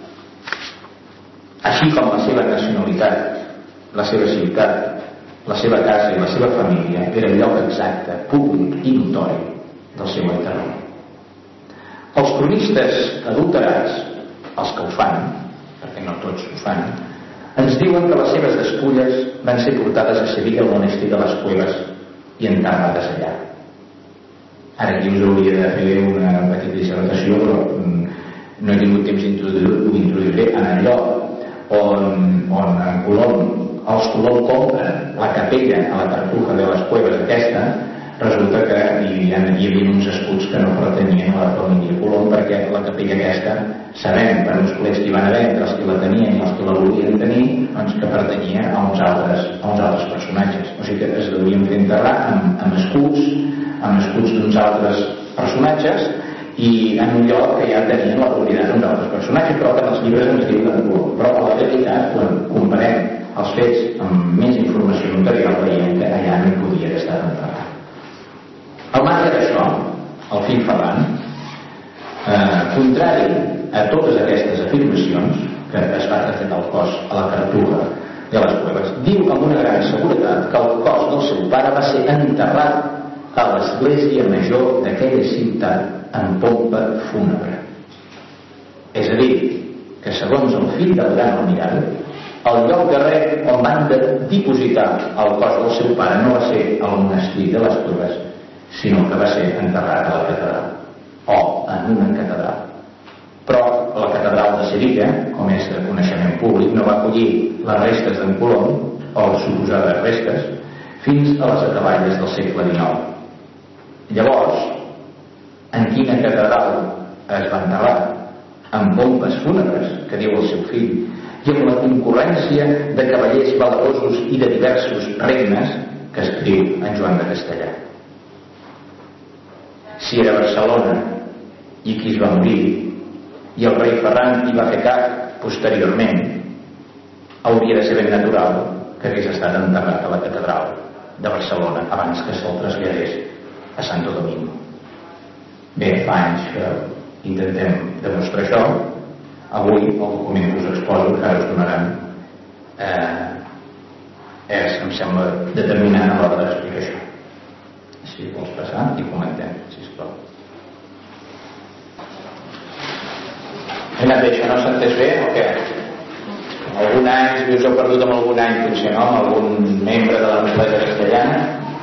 així com la seva nacionalitat, la seva ciutat, la seva casa i la seva família, era el lloc exacte, públic i notori del seu enterrament. Els cronistes adulterats, els que ho fan, perquè no tots ho fan, ens diuen que les seves despulles van ser portades a Sevilla al monestir de les Cueves i enterrades allà. Ara aquí us hauria de fer una petita dissertació, però no he tingut temps d'introduir en el lloc on en Colom, els Colom compren la capella a la Cartuja de les Cueves aquesta. Resulta que hi havia uns escuts que no pertanyien a la família Colom, perquè la capella aquesta, sabem per uns plets que hi van haver entre els que la tenien i els que la volien tenir, doncs que pertanyia a uns altres personatges. O sigui que es devien fer enterrar amb escuts d'uns altres personatges i en un lloc que ja tenien la propietat d'uns altres personatges, però que en els llibres ens diuen de Colom. Però a la realitat, quan comparem els fets amb més informació notarial, veiem que allà no podia haver estat enterrat. Al marge d'això, el fill Ferran, contrari a totes aquestes afirmacions que es va traslladar el cos a la Cartuja de les Cueves, diu amb una gran seguretat que el cos del seu pare va ser enterrat a l'església major d'aquella ciutat en pompa fúnebre. És a dir, que segons el fill del gran almirall, el lloc darrer on van dipositar el cos del seu pare no va ser el monestir de les Cueves, sinó que va ser enterrat a la catedral, o en una catedral. Però la catedral de Sevilla, com és de coneixement públic, no va acollir les restes d'en Colom, o les suposades restes, fins a les acaballes del segle XIX. Llavors, en quina catedral es va enterrar? En pompes fúnebres, que diu el seu fill, i amb la concurrència de cavallers valerosos i de diversos regnes que escriu en Joan de Castellà. Si era Barcelona i qui es va morir, i el rei Ferran hi va fer cap posteriorment, hauria de ser ben natural que hagués estat enterrat a la catedral de Barcelona abans que se'l traslladés a Santo Domingo. Bé, fa anys que intentem demostrar això. Avui el document que us exposo, que ara us donaran, em sembla determinant a l'hora d'explicar això. Si vols passar i comentem, sisplau. He anat bé, això no s'entès bé o què? Algun any, si us heu perdut amb algun any, potser no, amb algun membre de la noblesa castellana.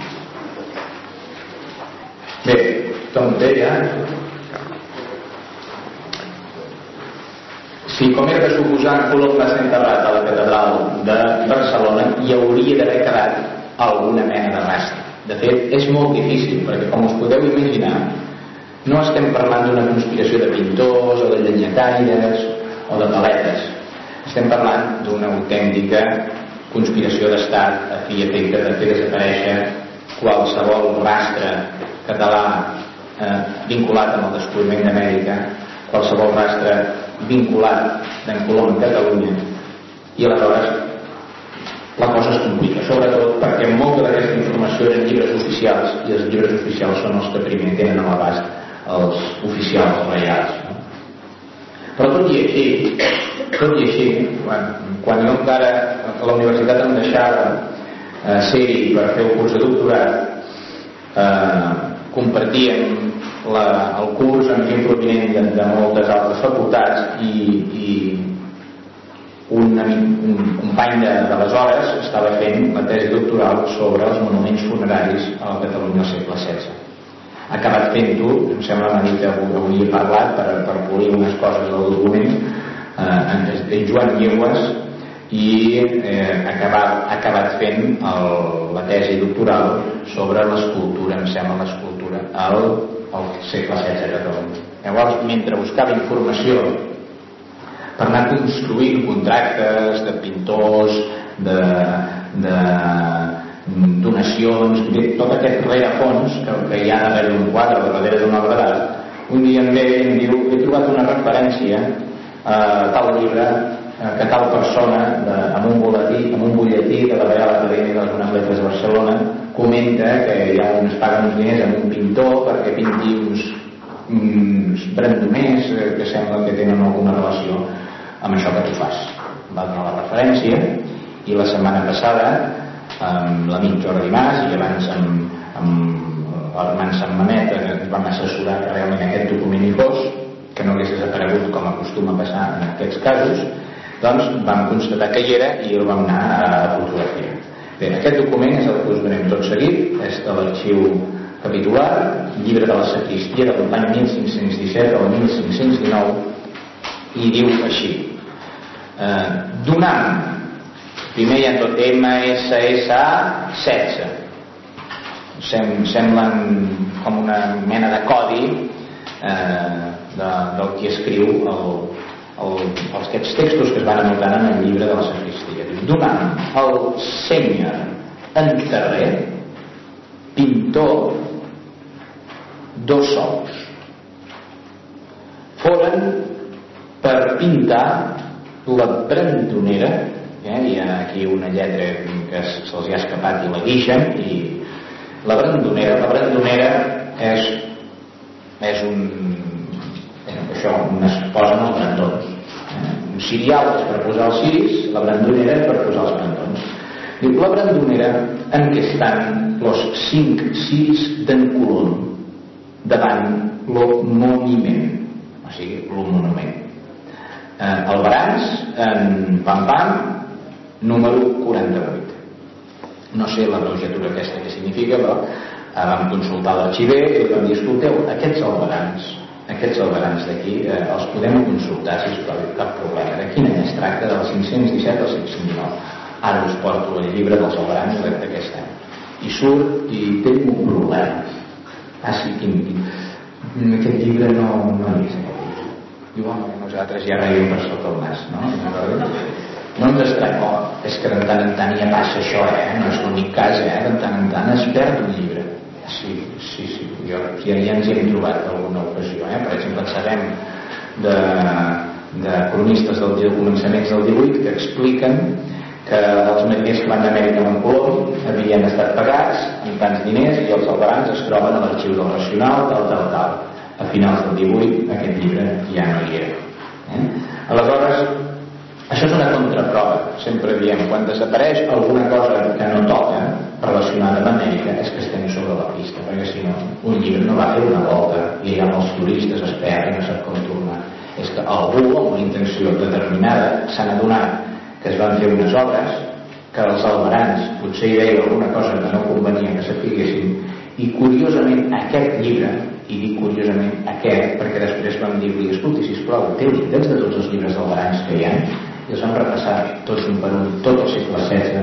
Bé, com deia, si com era de suposar en Colom va ser enterrat a la catedral de Barcelona, hi hauria d'haver quedat alguna mena de rastre. De fet, és molt difícil, perquè com us podeu imaginar, no estem parlant d'una conspiració de pintors o de llenyataires o de paletes. Estem parlant d'una autèntica conspiració d'estat a fi i efecte de fer desaparèixer qualsevol rastre català vinculat amb el descobriment d'Amèrica, qualsevol rastre vinculat d'en Colom a Catalunya, i aleshores la cosa es complica, sobretot perquè molta d'aquesta informació eren llibres oficials, i els llibres oficials són els que primer tenen a l'abast els oficials reials, no? Però tot i així, quan jo encara a la universitat em deixava ser-hi per fer el curs de doctorat, compartíem el curs amb gent provinent de moltes altres facultats, i un company d'aleshores estava fent la tesi doctoral sobre els monuments funeraris a la Catalunya del segle XVI. Ha acabat fent-ho, em sembla una mica que avui he parlat per polir unes coses del document, en Joan Llegües, i ha acabat fent la tesi doctoral sobre l'escultura, em sembla l'escultura al segle XVI a Catalunya. Llavors, mentre buscava informació per anar construint contractes de pintors, de donacions, tot aquest rerefons que hi ha darrere d'un quadre o darrere d'una obra d'art, un dia em ve i em diu: he trobat una referència a tal llibre que tal persona amb un butlletí de la Reial Acadèmia de les Bones Lletres de Barcelona comenta que es paguen uns diners amb un pintor perquè pinti uns brandoners que sembla que tenen alguna relació amb això que tu fas. Va donar la referència, i la setmana passada amb l'amic Jordi Mas i abans amb l'Armand Santmanet ens vam assessorar que realment aquest document hi fos, que no hagués desaparegut com acostuma a passar en aquests casos. Doncs vam constatar que hi era i el vam anar a fotografiar. Bé, aquest document és el que us donem tot seguit, és de l'arxiu capitular, llibre de la sagristia de l'any 1517 al 1519, i diu així: donant, primer hi ha tot MSSA 16, semblen com una mena de codi del qui escriu aquests textos que es van anotant en el llibre de la sagristia. Donant el senyor Enterrer, pintor, 2 sous. Foren per pintar la brandonera, hi ha aquí una lletra que se'ls ha escapat i la guixen, i la brandonera és això, on es posen els brandons. Un cirial és per posar els ciris, la brandonera és per posar els brandons. Diu, la brandonera en què estan els 5 ciris d'en Colom davant lo monument, o sigui, lo monument. El Barans, en Pam, número 48. No sé l'abreviatura aquesta que significa, però Vam consultar l'arxiver i vam dir, escolteu, aquests albarans d'aquí els podem consultar, sisplau, cap problema. De quin any es tracta? Del 517 al 519. Ara us porto el llibre dels albarans d'aquest any. I surt i té un problema. Sí, aquest llibre no hi és. Diu, home, nosaltres ja reiem per sota el nas, no? No ens estrany, és que de tant en tant ja passa això, no és l'únic cas, de tant en tant es perd un llibre. Sí, ja ens hi hem trobat en alguna ocasió, per exemple, sabem de cronistes de començaments del 18 que expliquen que els mariners que van d'Amèrica amb Colom havien estat pagats amb tants diners i els albarans es troben a l'arxiu del Nacional, tal. A finals del 18 aquest llibre ja no hi era. Aleshores, això és una contraprova. Sempre diem, quan desapareix alguna cosa que no toca relacionada amb Amèrica és que estem sobre la pista, perquè si no, un llibre no va fer una volta i ja els turistes es perd i no sap com tornar. És que algú amb una intenció determinada s'han adonat que es van fer unes obres que els albarans potser hi veia alguna cosa que no convenia que sapiguessin, i curiosament aquest llibre, i dic curiosament aquest perquè després vam dir-li, escolti, sisplau, té índexs de tots els llibres d'albarans que hi ha, i els vam repassar tots un per un, tot el segle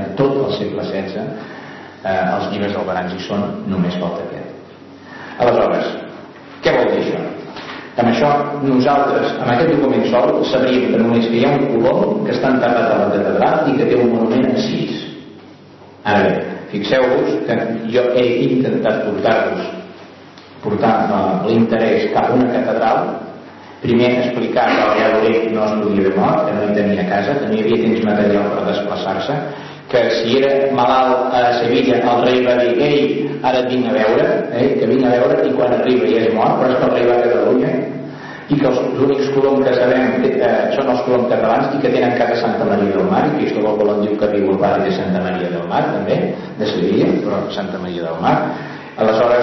XVI, els llibres d'albarans hi són, només falta aquest. Aleshores, què vol dir això? Amb això, nosaltres, amb aquest document sol, sabríem que només que hi ha un Colom que està enterrat a la catedral i que té un monument en Sis. Ara bé, fixeu-vos que jo he intentat portar l'interès cap a una catedral, primer explicar que el Valladolid no es podia haver mort, que no hi tenia casa, que no hi havia temps material per desplaçar-se, que si era malalt a Sevilla el rei va dir, ei, ara et vinc a veure, que vinc a veure, i quan arriba ja és mort, però és que el rei va a Catalunya, i que els únics Colom que sabem són els Colom catalans i que tenen casa a Santa Maria del Mar, i Cristóbal Colom diu que viu al barri de Santa Maria del Mar també, de Sevilla, però Santa Maria del Mar. Aleshores,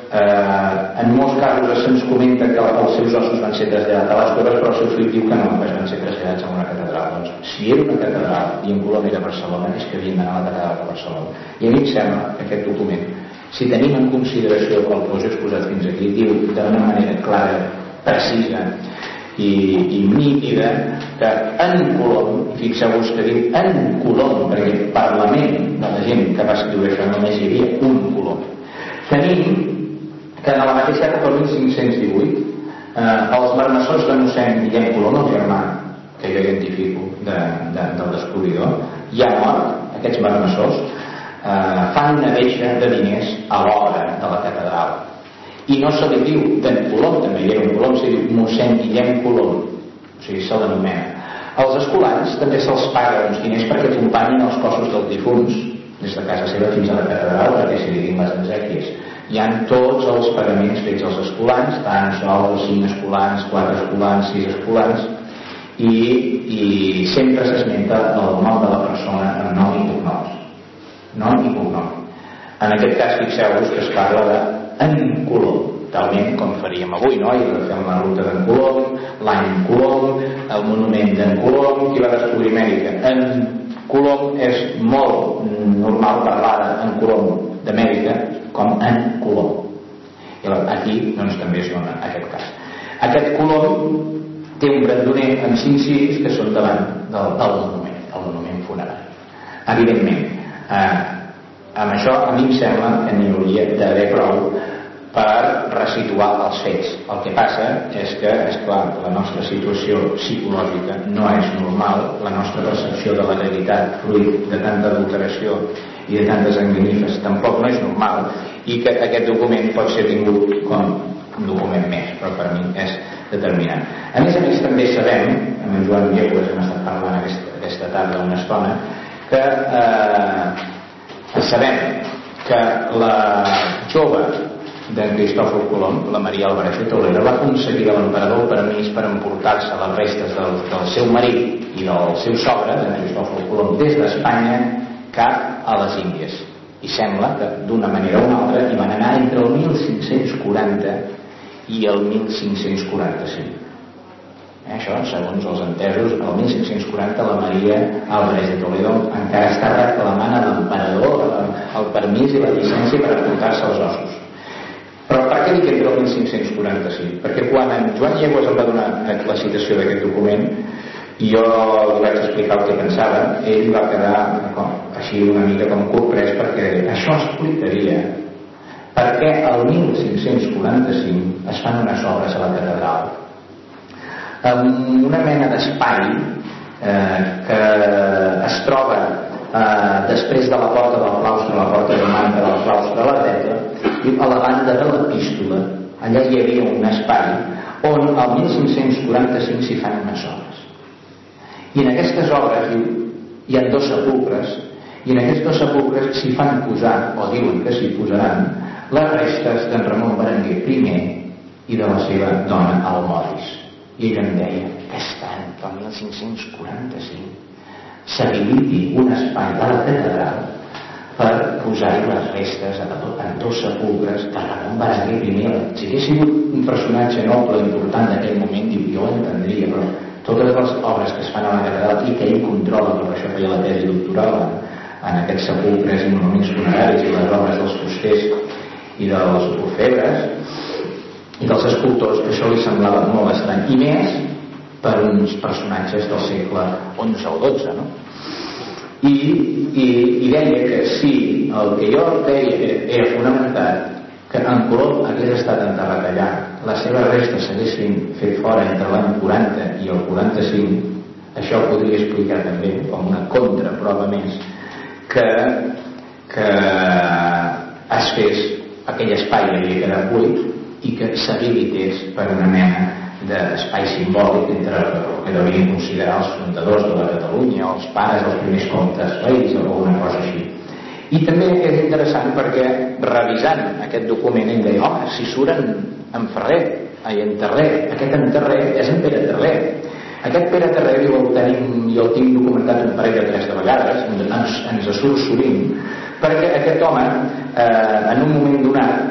en molts casos se'ns comenta que els seus ossos van ser traslladats a les Torres, però el seu fill diu que no, que van ser traslladats a una catedral. Doncs, si era una catedral i en Colom era a Barcelona, és que havien d'anar a la catedral de Barcelona. I a mi em sembla que aquest document, si tenim en consideració el que us he exposat fins aquí, diu d'una manera clara, precisa i nítida que en Colom, fixeu-vos que diu en Colom, perquè el Parlament de la gent que va escriure això només hi havia un Colom. Tenim que en la mateixa època, el 1518, els marmessors de mossèn Guillem Colom, el germà que jo identifico del descobridor, ja mort, aquests marmessors, fan una deixa de diners a l'obra de la catedral. I no se li diu d'en Colom, també hi era un Colom, se li diu mossèn Guillem Colom, o sigui, se l'anomena. Als escolans també se'ls paga uns diners perquè acompanyin els cossos dels difunts des de casa seva fins a la catedral, perquè se li diuen les exèquies. Hi ha tots els pagaments fets als escolans, tant sols 5 escolans, 4 escolans, 6 escolans, i sempre s'esmenta el nom de la persona amb nom i cognoms. Nom i cognom. En aquest cas, fixeu-vos que es parla d'en Colom, talment com faríem avui, no? I fem la ruta d'en Colom, l'any Colom, el monument d'en Colom, qui va descobrir Amèrica. En Colom és molt normal parlar d'en Colom d'Amèrica com en Colom. I aquí doncs, també es dona aquest cas. Aquest Colom té un brandoner amb 5 ciris que són davant del monument, el monument funerari. Evidentment, amb això a mi em sembla que n'hi hauria d'haver prou per resituar els fets. El que passa és que, esclar, la nostra situació psicològica no és normal, la nostra percepció de la realitat fruit de tanta adulteració i de tantes enganifes tampoc no és normal, i que aquest document pot ser tingut com un document més, però per mi és determinant. A més també sabem, amb en Joan Viegües hem estat parlant aquesta tarda una estona, que sabem que la jove d'en Cristòfor Colom, la Maria Alvarez de Toledo, va aconseguir de l'emperador el permís per emportar-se les restes del seu marit i del seu sogre, d'en Cristòfor Colom, des d'Espanya cap a les Índies. I sembla que d'una manera o una altra hi van anar entre el 1540 i el 1545. Això, segons els entesos, el 1540 la Maria Álvarez de Toledo encara està reclamant a l'emperador el permís i la llicència per aportar-se els ossos. Però per què dic entre el 1545? Perquè quan en Joan Llegües em va donar la citació d'aquest document i jo li vaig explicar el que pensava, ell va quedar així una mica com corprès, perquè això explicaria per què el 1545 es fan unes obres a la catedral amb una mena d'espai que es troba després de la porta del claustre, la porta romànica del claustre de la Tecla, i a la banda de l'epístola allà hi havia un espai on el 1545 s'hi fan unes obres, i en aquestes obres hi ha 2 sepulcres, i en aquests 2 sepulcres s'hi fan posar, o diuen que s'hi posaran, les restes d'en Ramon Berenguer I i de la seva dona Almodis. I ell em deia, aquest any, el 1545, s'habiliti un espai de la catedral per posar-hi les restes en 2 sepulcres de Ramon Berenguer I. Si hagués sigut un personatge noble important d'aquell moment, jo ho entendria, però totes les obres que es fan a la catedral i que ell controla, per això feia la tesi doctoral en aquests sepulcres i monuments funeraris i les obres dels fusters i dels orfebres i dels escultors, que això li semblava molt estrany, i més per uns personatges del segle XI o XII, no? I deia que si el que jo deia era fonamentat, que en Colom hagués estat enterrat allà, les seves restes s'haguessin fet fora entre l'any 40 i el 45, això ho podria explicar també com una contraprova més que es fes aquell espai que havia quedat buit i que s'habilités per una mena d'espai simbòlic entre el que devien considerar els fundadors de la Catalunya, els pares dels primers comtes reis o alguna cosa així. I també és interessant perquè revisant aquest document ell deia, home, si suren en Ferrer i en Terrer, aquest en Terrer és en Pere Terrer. Aquest Pere Terrer jo el tinc documentat un parell de 3 de vegades, ens surt sovint, perquè aquest home en un moment donat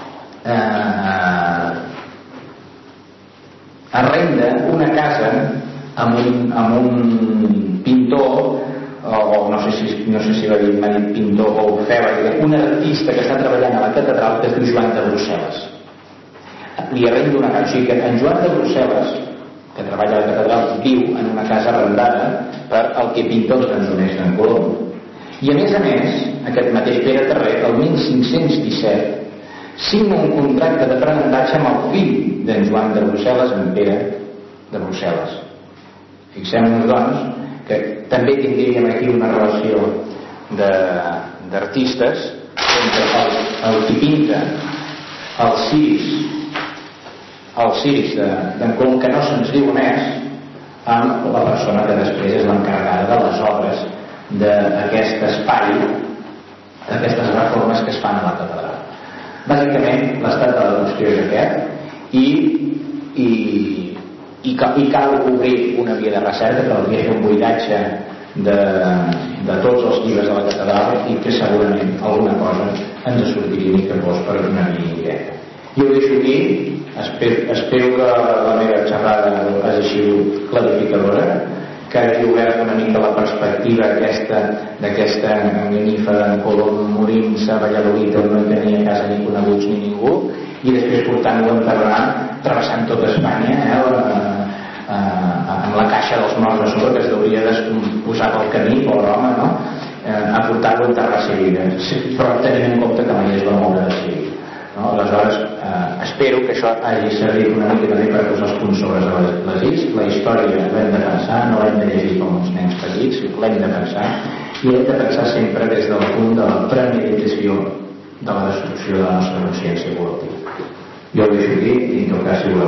arrenda una casa amb un pintor, o no sé si va dir pintor o orfebre, un artista que està treballant a la catedral que es diu Joan de Brussel·les. Li arrenda una casa, o sigui que en Joan de Brussel·les, que treballa a la catedral, viu en una casa arrendada per el que pinta els cançoners d'en Colom. I a més, aquest mateix Pere Terrer, el 1517, signa un contracte d'aprenentatge amb el fill d'en Joan de Brussel·les, en Pere de Brussel·les. Fixem-nos, doncs, que també tindríem aquí una relació d'artistes entre el que pinta els ciris d'en Colom, que no se'ns diu més, amb la persona que després és l'encarregada de les obres d'aquest espai, d'aquestes reformes que es fan a la catedral. Bàsicament, l'estat de la qüestió és aquest, i cal obrir una via de recerca, caldria fer un buidatge de tots els llibres de la catedral i que segurament alguna cosa ens sortiria ni que fos per una via indirecta. Jo ho deixo aquí, espero que la meva xerrada hagi sigut clarificadora, que hagi obert una mica la perspectiva d'aquesta magnífica en Colom morint-se a Valladolid, on no hi tenia casa ni coneguts ni ningú, i després portant-lo a enterrar, travessant tota Espanya, amb la caixa dels morts a sobre, que es deuria posar pel camí, pobre home, no? A portar-lo a enterrar a Sevilla, però tenint en compte que mai es va moure de Sevilla. No? Aleshores, espero que això hagi servit una mica també per posar els punts sobre les is. La història l'hem de pensar, no l'hem de llegir com uns nens petits, l'hem de pensar, i hem de pensar sempre des del punt de la premeditació de la destrucció de la nostra consciència col·lectiva. Jo ho deixo aquí i en tot cas, si